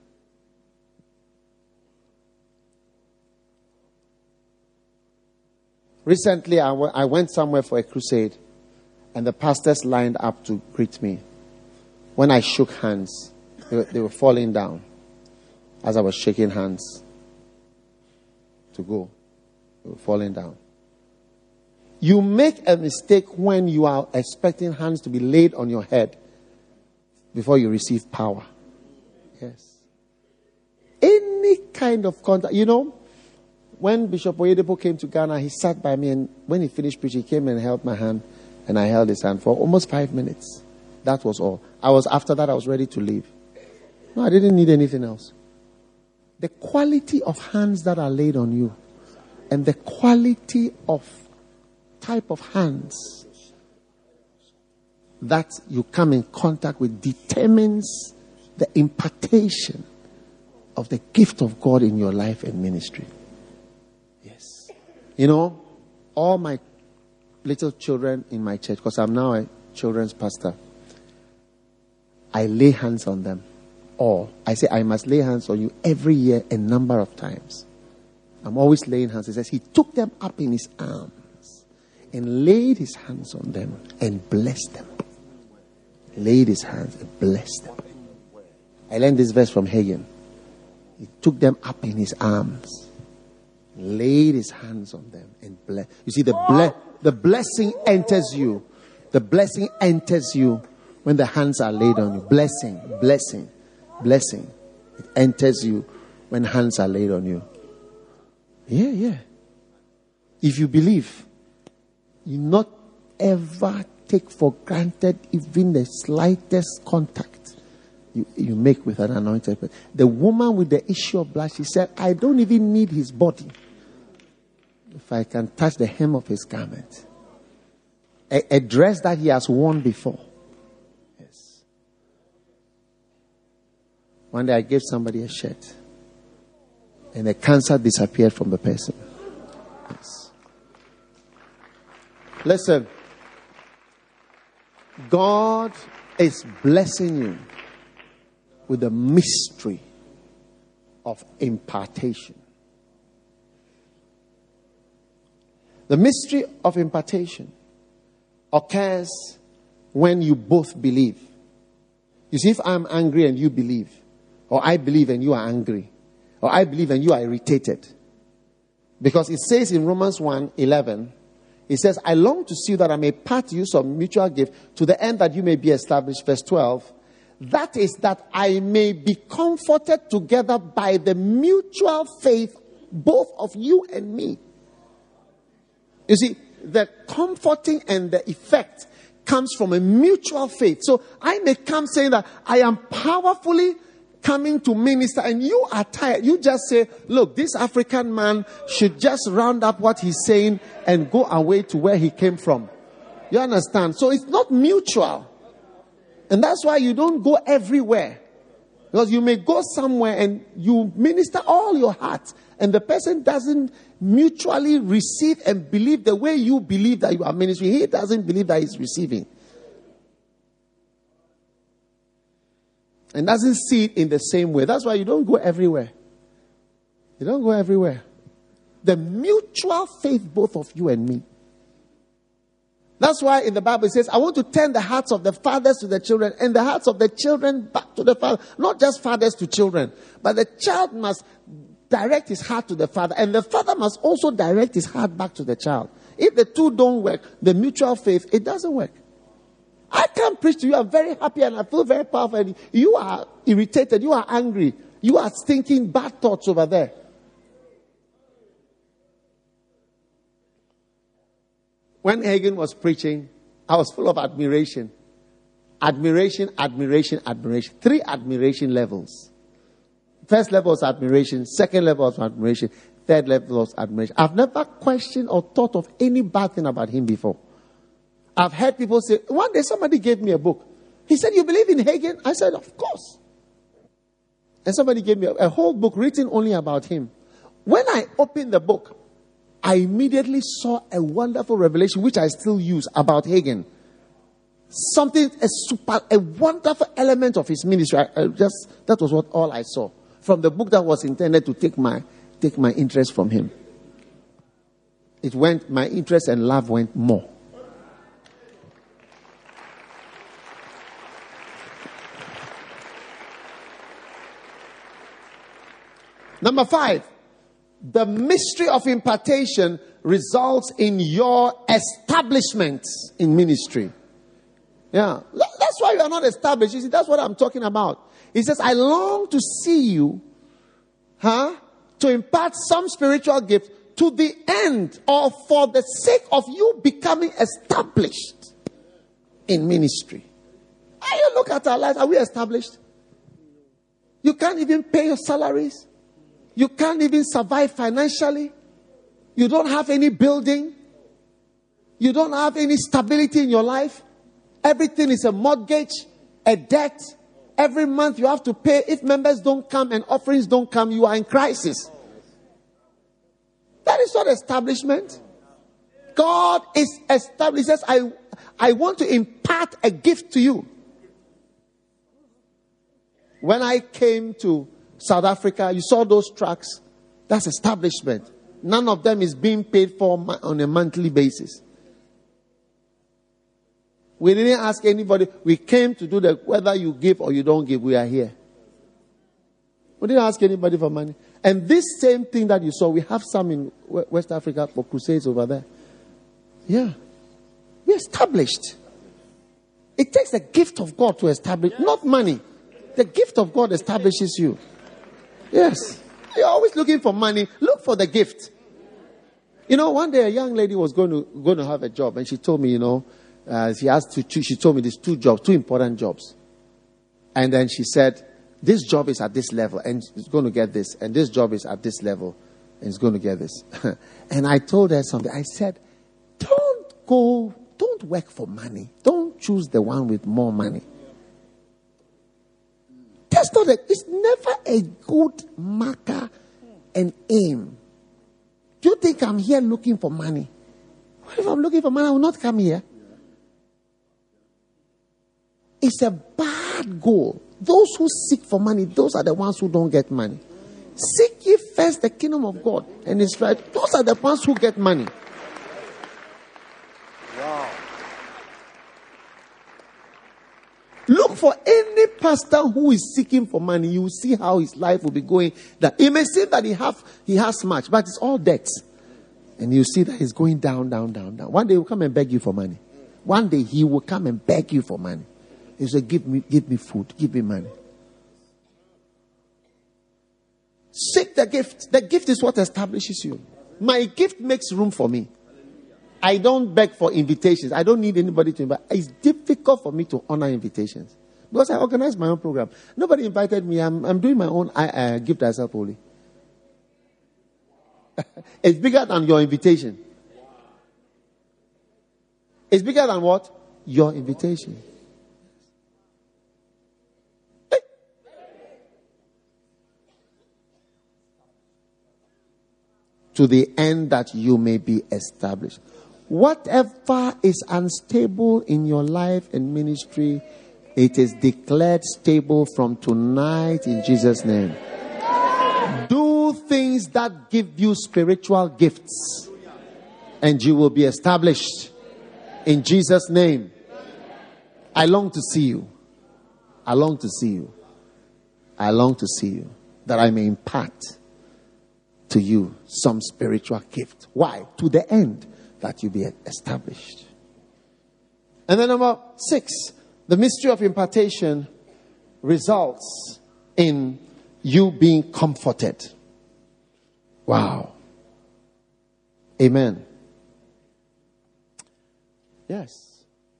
Recently, I, w- I went somewhere for a crusade, and the pastors lined up to greet me. When I shook hands, they were, they were falling down as I was shaking hands to go. They were falling down. You make a mistake when you are expecting hands to be laid on your head before you receive power. Yes. Any kind of contact. You know, when Bishop Oyedepo came to Ghana, he sat by me, and when he finished preaching, he came and held my hand, and I held his hand for almost five minutes. That was all. I was, after that, I was ready to leave. No, I didn't need anything else. The quality of hands that are laid on you and the quality of type of hands that you come in contact with determines the impartation of the gift of God in your life and ministry. Yes. You know, all my little children in my church, because I'm now a children's pastor, I lay hands on them all. I say I must lay hands on you every year a number of times. I'm always laying hands. He says he took them up in his arms and laid his hands on them and blessed them. Laid his hands and blessed them. I learned this verse from Hagen. He took them up in his arms, laid his hands on them and blessed. You see, the ble- the blessing enters you. The blessing enters you when the hands are laid on you. Blessing, blessing, blessing. It enters you when hands are laid on you. Yeah, yeah. If you believe, you not ever take for granted even the slightest contact you, you make with an anointed person. The woman with the issue of blood, she said, I don't even need his body if I can touch the hem of his garment. A, a dress that he has worn before. Yes. One day I gave somebody a shirt, and the cancer disappeared from the person. Yes. Listen. God is blessing you with the mystery of impartation. The mystery of impartation occurs when you both believe. You see, if I'm angry and you believe, or I believe and you are angry, or I believe and you are irritated. Because it says in Romans one eleven, it says, I long to see that I may part you some mutual gift to the end that you may be established. Verse twelve, that is that I may be comforted together by the mutual faith, both of you and me. You see, the comforting and the effect comes from a mutual faith. So I may come saying that I am powerfully coming to minister, and you are tired. You just say, look, this African man should just round up what he's saying and go away to where he came from. You understand? So it's not mutual. And that's why you don't go everywhere. Because you may go somewhere and you minister all your heart, and the person doesn't mutually receive and believe the way you believe that you are ministering. He doesn't believe that he's receiving. And doesn't see it in the same way. That's why you don't go everywhere. You don't go everywhere. The mutual faith, both of you and me. That's why in the Bible it says, I want to turn the hearts of the fathers to the children and the hearts of the children back to the father. Not just fathers to children, but the child must direct his heart to the father, and the father must also direct his heart back to the child. If the two don't work, the mutual faith, it doesn't work. I can preach to you. I'm very happy and I feel very powerful. And you are irritated. You are angry. You are thinking bad thoughts over there. When Hagin was preaching, I was full of admiration. Admiration, admiration, admiration. Three admiration levels. First level was admiration. Second level was admiration. Third level was admiration. I've never questioned or thought of any bad thing about him before. I've heard people say, one day somebody gave me a book. He said, you believe in Hagin? I said, of course. And somebody gave me a, a whole book written only about him. When I opened the book, I immediately saw a wonderful revelation, which I still use, about Hagin. Something, a super, a wonderful element of his ministry. I, I just, that was what all I saw from the book that was intended to take my, take my interest from him. It went, my interest and love went more. Number five, the mystery of impartation results in your establishment in ministry. Yeah, that's why you are not established. You see, that's what I'm talking about. He says, I long to see you, huh, to impart some spiritual gift to the end or for the sake of you becoming established in ministry. And you look at our lives, are we established? You can't even pay your salaries. You can't even survive financially. You don't have any building. You don't have any stability in your life. Everything is a mortgage, a debt. Every month you have to pay. If members don't come and offerings don't come, you are in crisis. That is not establishment. God is established. He says, I, I want to impart a gift to you. When I came to South Africa, you saw those trucks. That's establishment. None of them is being paid for on a monthly basis. We didn't ask anybody. We came to do the whether you give or you don't give. We are here. We didn't ask anybody for money. And this same thing that you saw, we have some in West Africa for crusades over there. Yeah. We established. It takes the gift of God to establish, not money. The gift of God establishes you. Yes. You're always looking for money. Look for the gift. You know, one day a young lady was going to going to have a job, and she told me, you know, uh, she asked to choose. She told me these two jobs, two important jobs, and then she said, "This job is at this level, and it's going to get this, and this job is at this level, and it's going to get this." And I told her something. I said, "Don't go. Don't work for money. Don't choose the one with more money." That's not a, it's never a good marker and aim. Do you think I'm here looking for money? What if I'm looking for money? I will not come here. It's a bad goal. Those who seek for money, those are the ones who don't get money. Seek ye first the kingdom of God and His right. Those are the ones who get money. Wow. Look for any pastor who is seeking for money. You will see how his life will be going. That it may seem that he have he has much, but it's all debts. And you see that he's going down, down, down, down. One day he will come and beg you for money. One day he will come and beg you for money. He say, "Give me, give me food, give me money." Seek the gift. The gift is what establishes you. My gift makes room for me. I don't beg for invitations. I don't need anybody to invite. It's difficult for me to honor invitations because I organize my own program. Nobody invited me. I'm, I'm doing my own I, uh, gift thyself holy. It's bigger than your invitation. It's bigger than what? Your invitation. Hey. To the end that you may be established. Whatever is unstable in your life and ministry, it is declared stable from tonight in Jesus' name. Do things that give you spiritual gifts, and you will be established in Jesus' name. I long to see you. I long to see you. I long to see you, that I may impart to you some spiritual gift. Why? To the end that you be established. And then number six, the mystery of impartation results in you being comforted. Wow. Amen. Yes.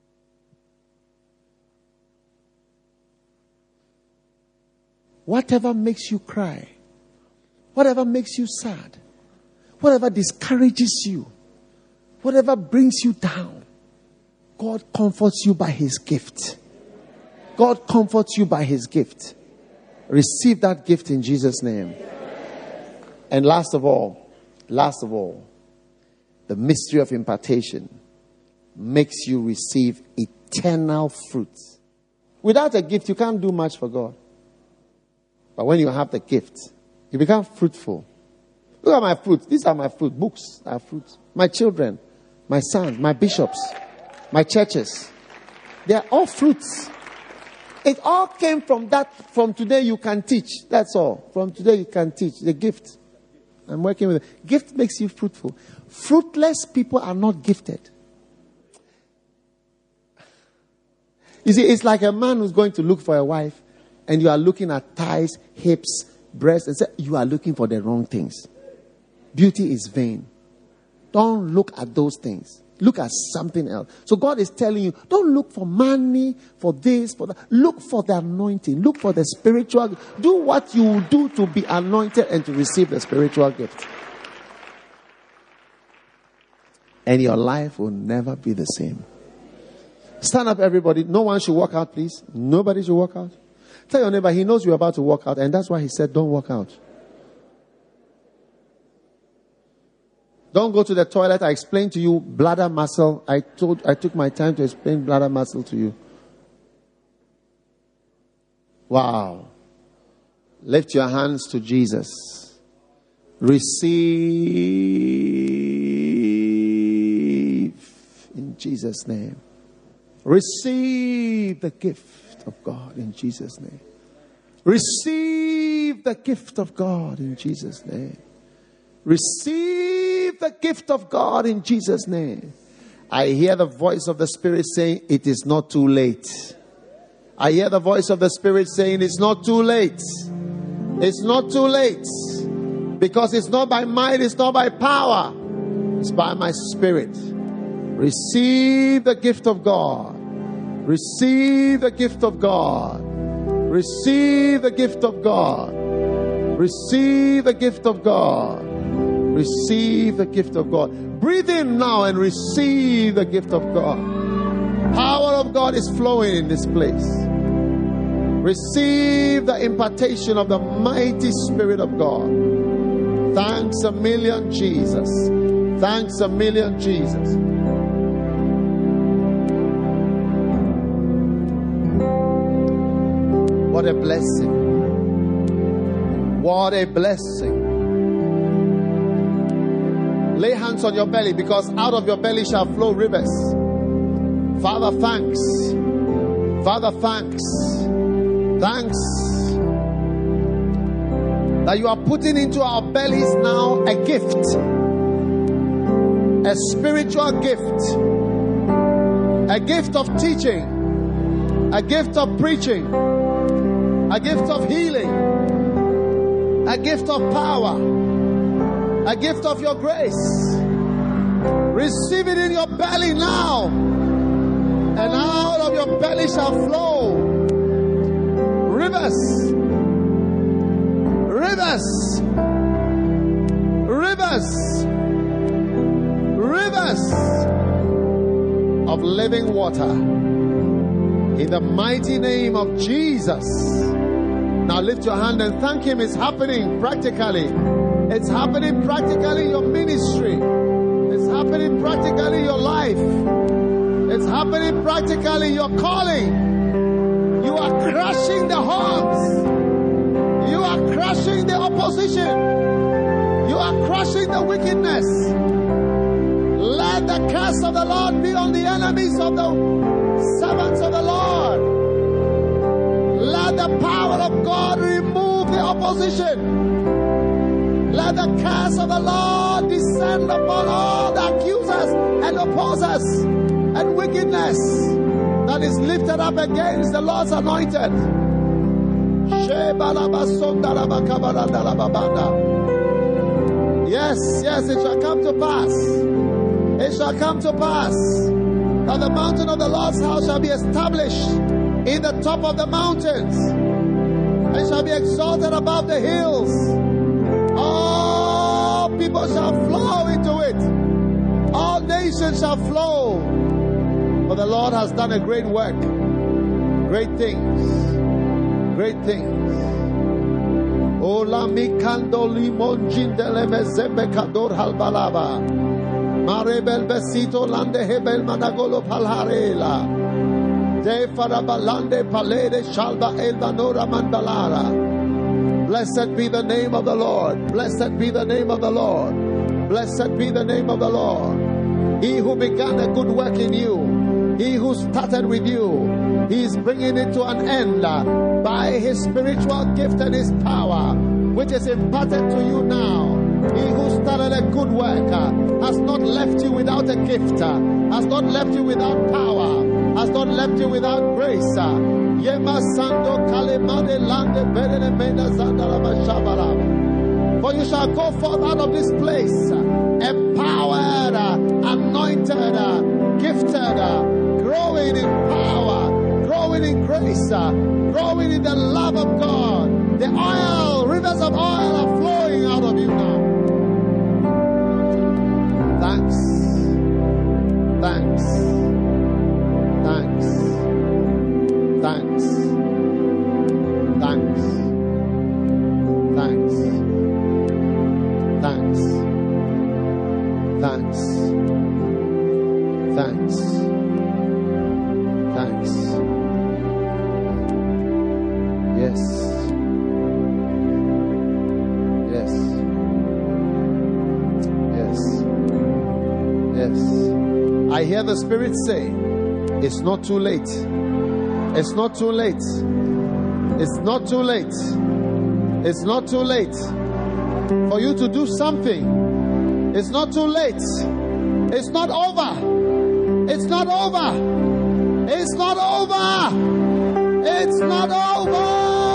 Whatever makes you cry, whatever makes you sad, whatever discourages you, whatever brings you down, God comforts you by His gift. God comforts you by His gift. Receive that gift in Jesus' name. And last of all, last of all, the mystery of impartation makes you receive eternal fruit. Without a gift, you can't do much for God. But when you have the gift, you become fruitful. Look at my fruit. These are my fruit. Books are fruit. My children, my sons, my bishops, my churches. They are all fruits. It all came from that. From today you can teach. That's all. From today you can teach. The gift. I'm working with it. Gift makes you fruitful. Fruitless people are not gifted. You see, it's like a man who's going to look for a wife and you are looking at thighs, hips, breasts, and say, you are looking for the wrong things. Beauty is vain. Don't look at those things. Look at something else. So God is telling you, don't look for money, for this, for that. Look for the anointing. Look for the spiritual. Do what you will do to be anointed and to receive the spiritual gift. And your life will never be the same. Stand up, everybody. No one should walk out, please. Nobody should walk out. Tell your neighbor, he knows you're about to walk out, and that's why he said, don't walk out. Don't go to the toilet. I explained to you bladder muscle. I told, I took my time to explain bladder muscle to you. Wow. Lift your hands to Jesus. Receive in Jesus' name. Receive the gift of God in Jesus' name. Receive the gift of God in Jesus' name. Receive the gift of God in Jesus' name. I hear the voice of the Spirit saying, it is not too late. I hear the voice of the Spirit saying, it's not too late. It's not too late. Because it's not by might, it's not by power. It's by my Spirit. Receive the gift of God. Receive the gift of God. Receive the gift of God. Receive the gift of God. Receive the gift of God. Breathe in now and receive the gift of God. Power of God is flowing in this place. Receive the impartation of the mighty Spirit of God. Thanks a million, Jesus. Thanks a million, Jesus. What a blessing. What a blessing. Lay hands on your belly, because out of your belly shall flow rivers. Father, thanks. Father, thanks. Thanks that you are putting into our bellies now a gift. A spiritual gift. A gift of teaching. A gift of preaching. A gift of healing. A gift of power. A gift of your grace. Receive it in your belly now. And out of your belly shall flow rivers. Rivers. Rivers. Rivers of living water. In the mighty name of Jesus. Now lift your hand and thank Him. It's happening practically. It's happening practically in your ministry. It's happening practically in your life. It's happening practically in your calling. You are crushing the horns. You are crushing the opposition. You are crushing the wickedness. Let the curse of the Lord be on the enemies of the servants of the Lord. Let the power of God remove the opposition. Let the curse of the Lord descend upon all the accusers and opposers and wickedness that is lifted up against the Lord's anointed. Yes, yes, it shall come to pass. It shall come to pass that the mountain of the Lord's house shall be established in the top of the mountains. It shall be exalted above the hills. All people shall flow into it. All nations shall flow. For the Lord has done a great work. Great things. Great things. Ola mikando limon jindele mezembe kador halbalaba. Marebel besito lande hebel managolo palharela. De farabalande palede shalba elvanora mandalara. Blessed be the name of the Lord. Blessed be the name of the Lord. Blessed be the name of the Lord. He who began a good work in you, he who started with you, he is bringing it to an end by his spiritual gift and his power, which is imparted to you now. He who started a good work has not left you without a gift, has not left you without power, has not left you without grace. For you shall go forth out of this place, empowered, anointed, gifted, growing in power, growing in grace, growing in the love of God. The oil, rivers of oil are flowing out of you now. Thanks. Thanks. Thanks. Thanks. Thanks. Thanks. Thanks. Thanks. Thanks. Thanks. Yes. Yes. Yes. Yes. I hear the Spirit say, it's not too late. It's not too late. It's not too late. It's not too late for you to do something. It's not too late. It's not over. It's not over. It's not over. It's not over.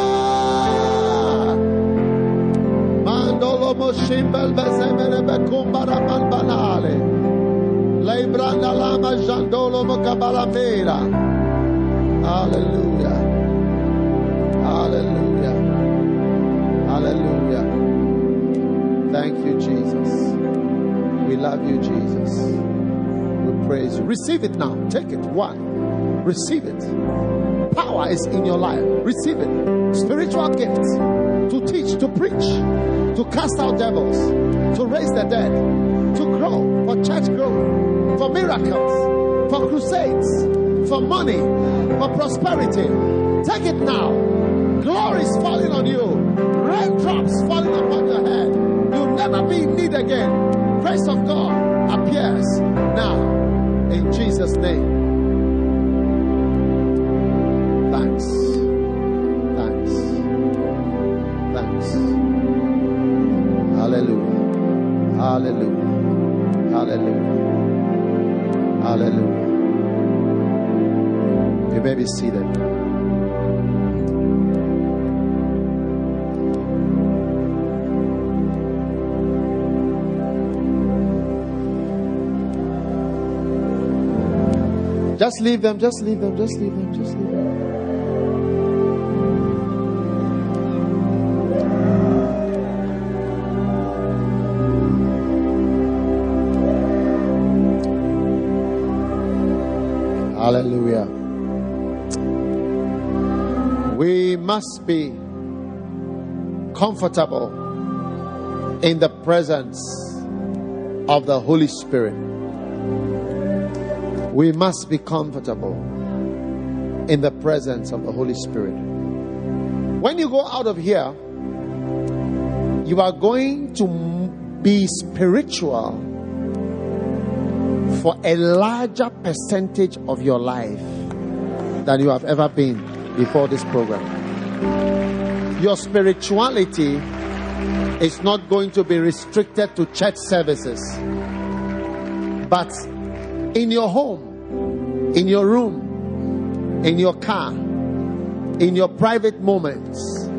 Mandolo moshimbel bezemere bekumbara manbanale. Leibranda lama jandolo mokabalamera. Hallelujah. Hallelujah. Hallelujah. Thank you, Jesus. We love you, Jesus. We praise you. Receive it now. Take it. One. Receive it. Power is in your life. Receive it. Spiritual gifts to teach, to preach, to cast out devils, to raise the dead, to grow, for church growth, for miracles, for crusades, for money, for prosperity. Take it now. Glory is falling on you. Raindrops falling upon your head. You'll never be in need again. Grace of God appears now in Jesus' name. Thanks. Thanks. Thanks. Hallelujah. Hallelujah. Hallelujah. Hallelujah. You may be seated. Just leave them, just leave them, just leave them, just leave them. Hallelujah. We must be comfortable in the presence of the Holy Spirit. We must be comfortable in the presence of the Holy Spirit. When you go out of here, you are going to be spiritual for a larger percentage of your life than you have ever been before this program. Your spirituality is not going to be restricted to church services, but in your home, in your room, in your car, in your private moments,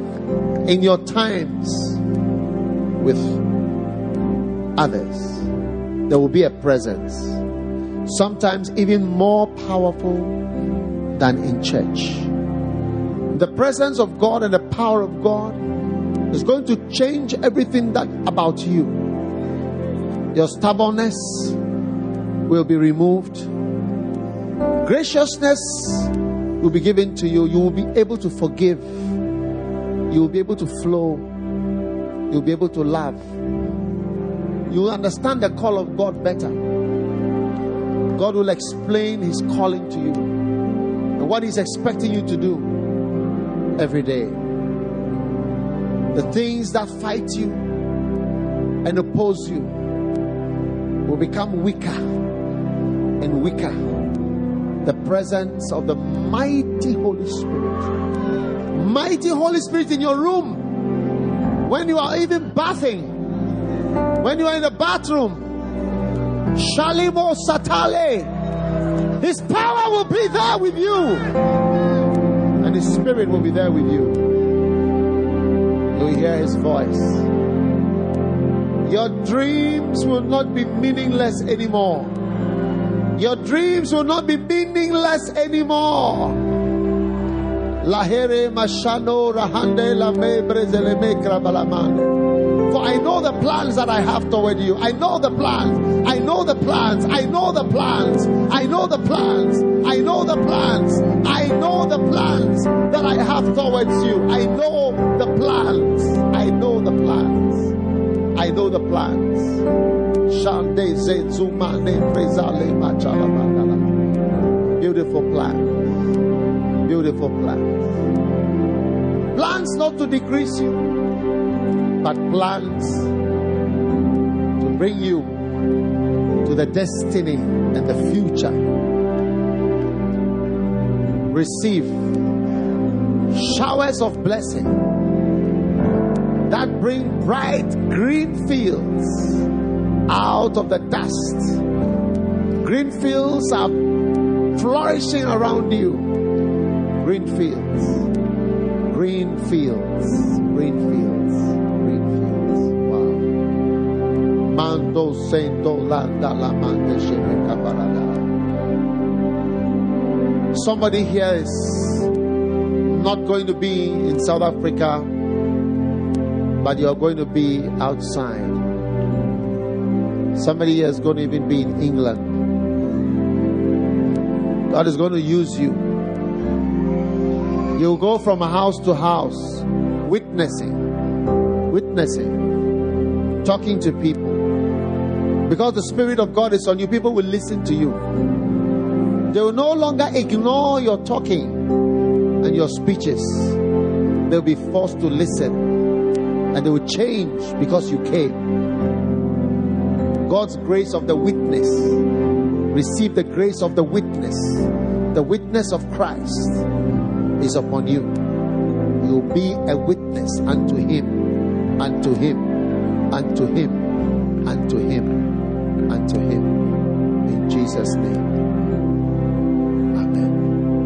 in your times with others, there will be a presence, sometimes even more powerful than in church. The presence of God and the power of God is going to change everything that about you. Your stubbornness will be removed. Graciousness will be given to you. You will be able to forgive. You will be able to flow. You will be able to love. You will understand the call of God better. God will explain His calling to you and what He's expecting you to do every day. The things that fight you and oppose you will become weaker and weaker. The presence of the mighty Holy Spirit, mighty Holy Spirit in your room, when you are even bathing, when you are in the bathroom, Shalimo Satale, His power will be there with you, and His Spirit will be there with you. You'll hear His voice. Your dreams will not be meaningless anymore. Your dreams will not be meaningless anymore. Lahere mashano rahande lame brezeleme krabalamane. For I know the plans that I have toward you. I know the plans. I know the plans. I know the plans. I know the plans. I know the plans. I know the plans that I have towards you. I know the plans. I know the plans. I know the plans. Beautiful plans. Beautiful plans. Plans not to decrease you, but plans to bring you to the destiny and the future. Receive showers of blessing that bring bright green fields out of the dust. Green fields are flourishing around you. Green fields, green fields, green fields, green fields. Wow. Mando sento landa la mande shemeka barada. Somebody here is not going to be in South Africa, but you are going to be outside. Somebody here is going to even be in England. God is going to use you. You'll go from house to house, witnessing, witnessing, talking to people. Because the Spirit of God is on you, people will listen to you. They will no longer ignore your talking and your speeches. They'll be forced to listen, and they will change because you came. God's grace of the witness. Receive the grace of the witness. The witness of Christ is upon you. You will be a witness unto Him, unto Him, unto Him, unto Him, unto Him. In Jesus' name. Amen.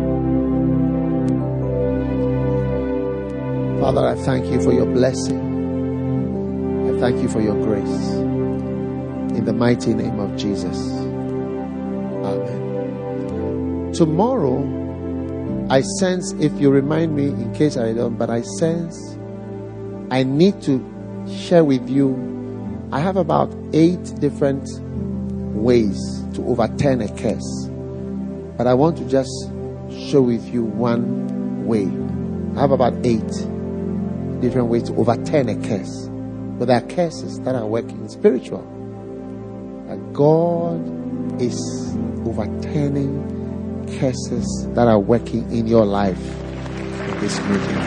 Father, I thank you for your blessing. I thank you for your grace. In the mighty name of Jesus. Amen. Tomorrow, I sense, if you remind me, in case I don't, but I sense I need to share with you, I have about eight different ways to overturn a curse. But I want to just show with you one way. I have about eight different ways to overturn a curse. But there are curses that are working spiritual. And God is overturning curses that are working in your life in this meeting.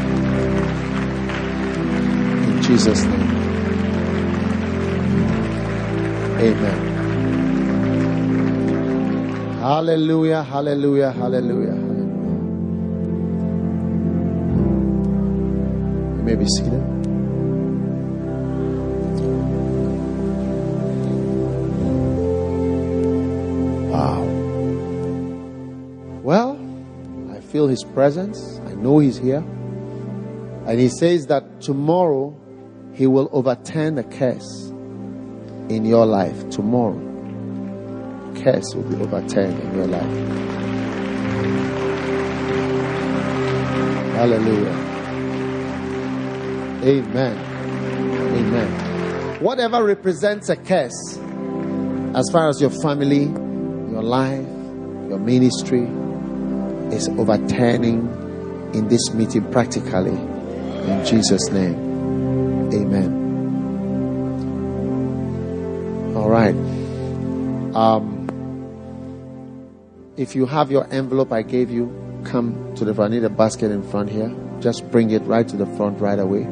In Jesus' name. Amen. Hallelujah, hallelujah, hallelujah, hallelujah. You may be seated. Wow. Well, I feel His presence. I know He's here. And he says that tomorrow he will overturn a curse in your life. Tomorrow, curse will be overturned in your life. Hallelujah. Amen. Amen. Whatever represents a curse, as far as your family, your life, your ministry, is overturning in this meeting practically. In Jesus' name. Amen. All right. Um, if you have your envelope I gave you, come to the front. I need a basket in front here. Just bring it right to the front right away.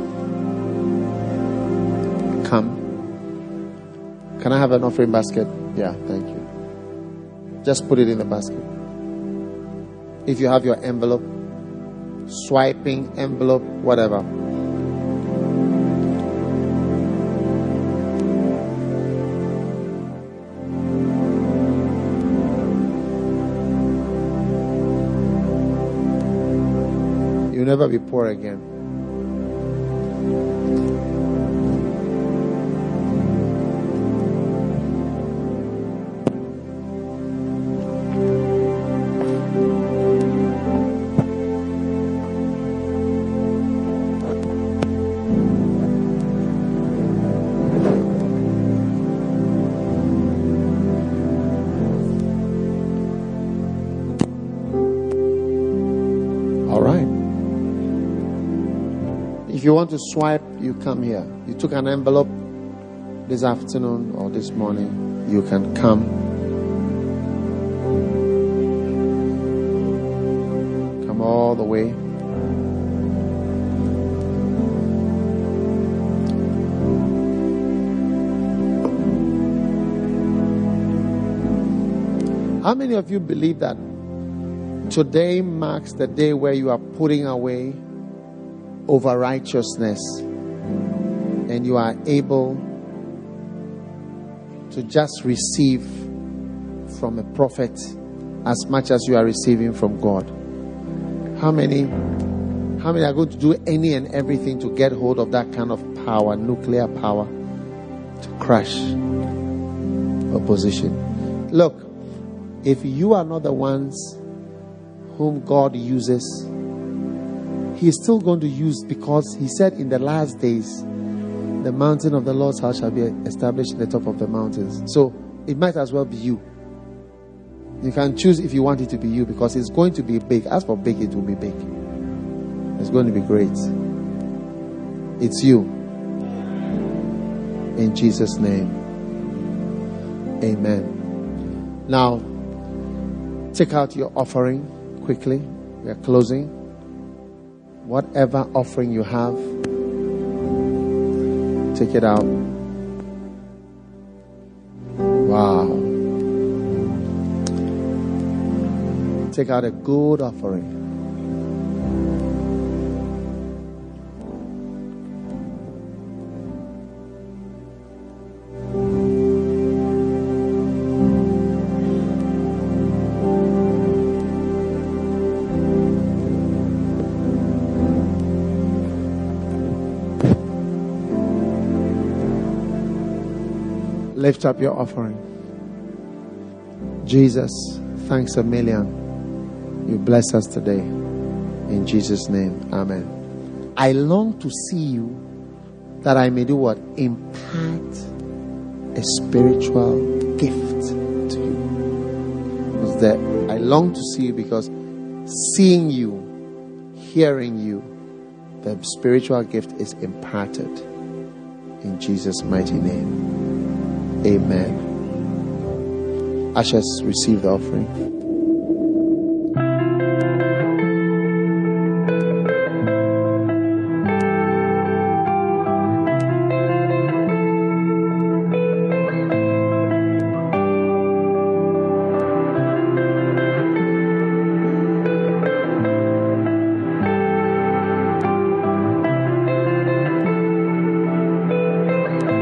Come. Can I have an offering basket? Yeah, thank you. Just put it in the basket. If you have your envelope, swiping envelope, whatever. You'll never be poor again. If you want to swipe, you come here. You took an envelope this afternoon or this morning, you can come. Come all the way. How many of you believe that today marks the day where you are putting away over righteousness and you are able to just receive from a prophet as much as you are receiving from God? How many how many are going to do any and everything to get hold of that kind of power, nuclear power, to crush opposition? Look, if you are not the ones whom God uses, He is still going to use, because He said in the last days, the mountain of the Lord's house shall be established in the top of the mountains. So it might as well be you. You can choose if you want it to be you, because it's going to be big. As for big, it will be big. It's going to be great. It's you. In Jesus' name. Amen. Now, take out your offering quickly. We are closing. Whatever offering you have, take it out. Wow. Take out a good offering. Lift up your offering. Jesus, thanks a million. You bless us today. In Jesus' name, amen. I long to see you, that I may do what? Impart a spiritual gift to you. Because that I long to see you, because seeing you, hearing you, the spiritual gift is imparted. In Jesus' mighty name. Amen. Ushers, receive the offering.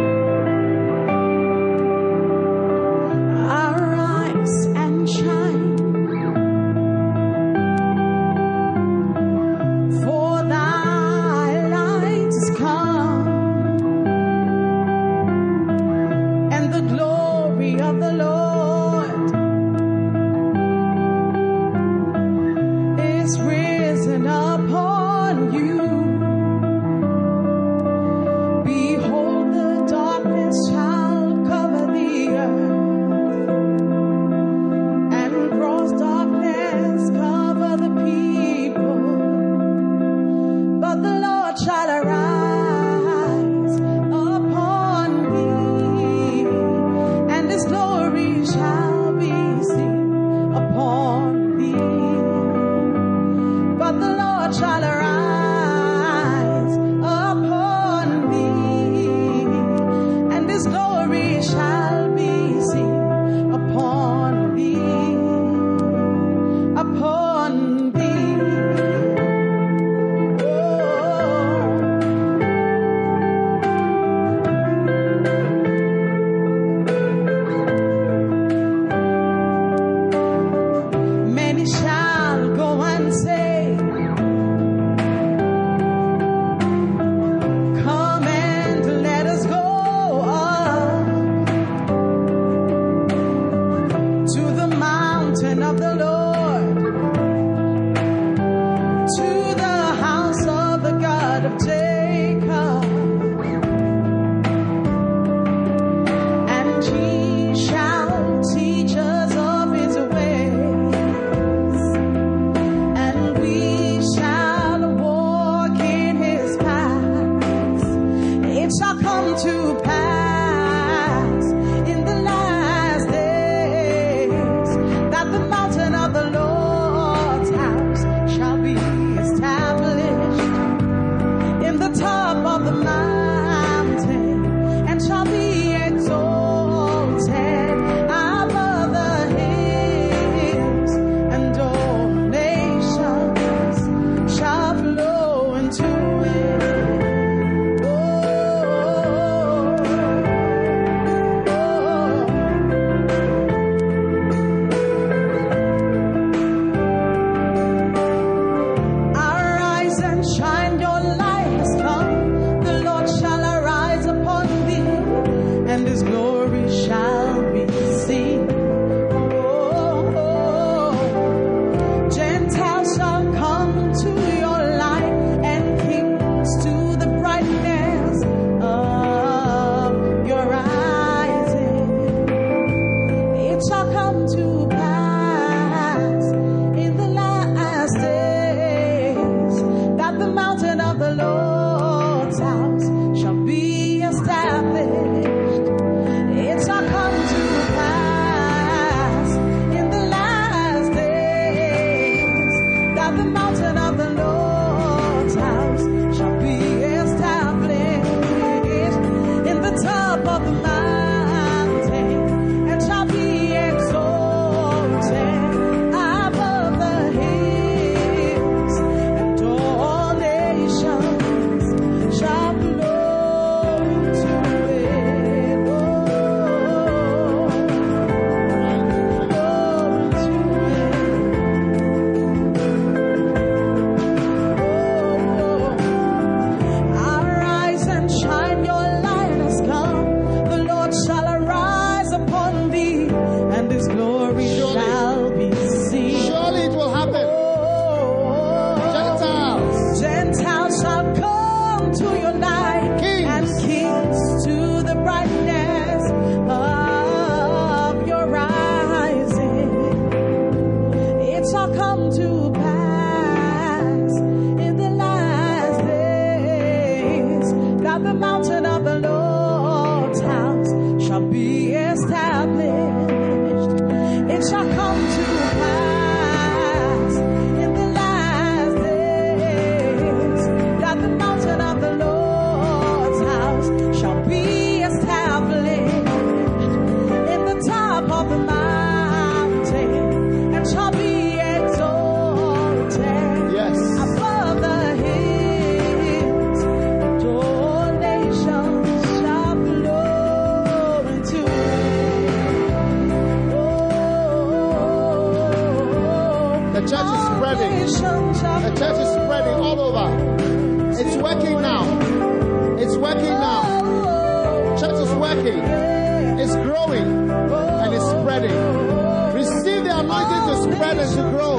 Arise and shine. Lord is risen upon you. Behold, the darkness shall cover the earth, and gross darkness cover the people. But the Lord shall arise upon thee, and his glory shall be seen upon thee. But the Lord shall arise upon thee, and his glory shall be seen upon thee, upon thee. Many shall go and say, come and let us go up to the mountain of the Lord, to the house of the God of Jacob, and he shall teach us of his ways, and we shall walk in his paths. It shall come to pass in the last days that the mountain of the Lord's house shall be established in the top of the mountain, and shall be exalted above the hills, and all nations shall flow into it. Oh, arise and shine, your light has come. The Lord shall arise upon thee, and his glory shall be seen. Oh, Gentiles shall come to your light, and kings to the brightness of your rising. It shall come to pass in the last days that the mountain of the Lord's house shall be established. It shall come to pass in the last days that the mountain of the Lord's house shall be established in the top of the mountain, and shall be exalted above the hills, and all nations shall flow into it. Oh, flow into it. Oh, arise and shine, your light has come. The Lord shall arise upon thee, and his glory Surely. shall be seen. Surely it will happen. Oh, Gentiles. Gentiles shall come to your light, Kings. and kings to the brightness of your rising. It shall come to pass in the last days that the mountain of the Lord's house shall be established. It shall come to pass in the last days that the mountain of the Lord's house shall be established in the top of the mountain, and shall be exalted Yes. above the hills, and all nations shall flow into it. Oh, The church is spreading. The church is spreading all over. It's working now. It's working now. Church is working. It's growing and it's spreading. Receive the anointing to spread and to grow.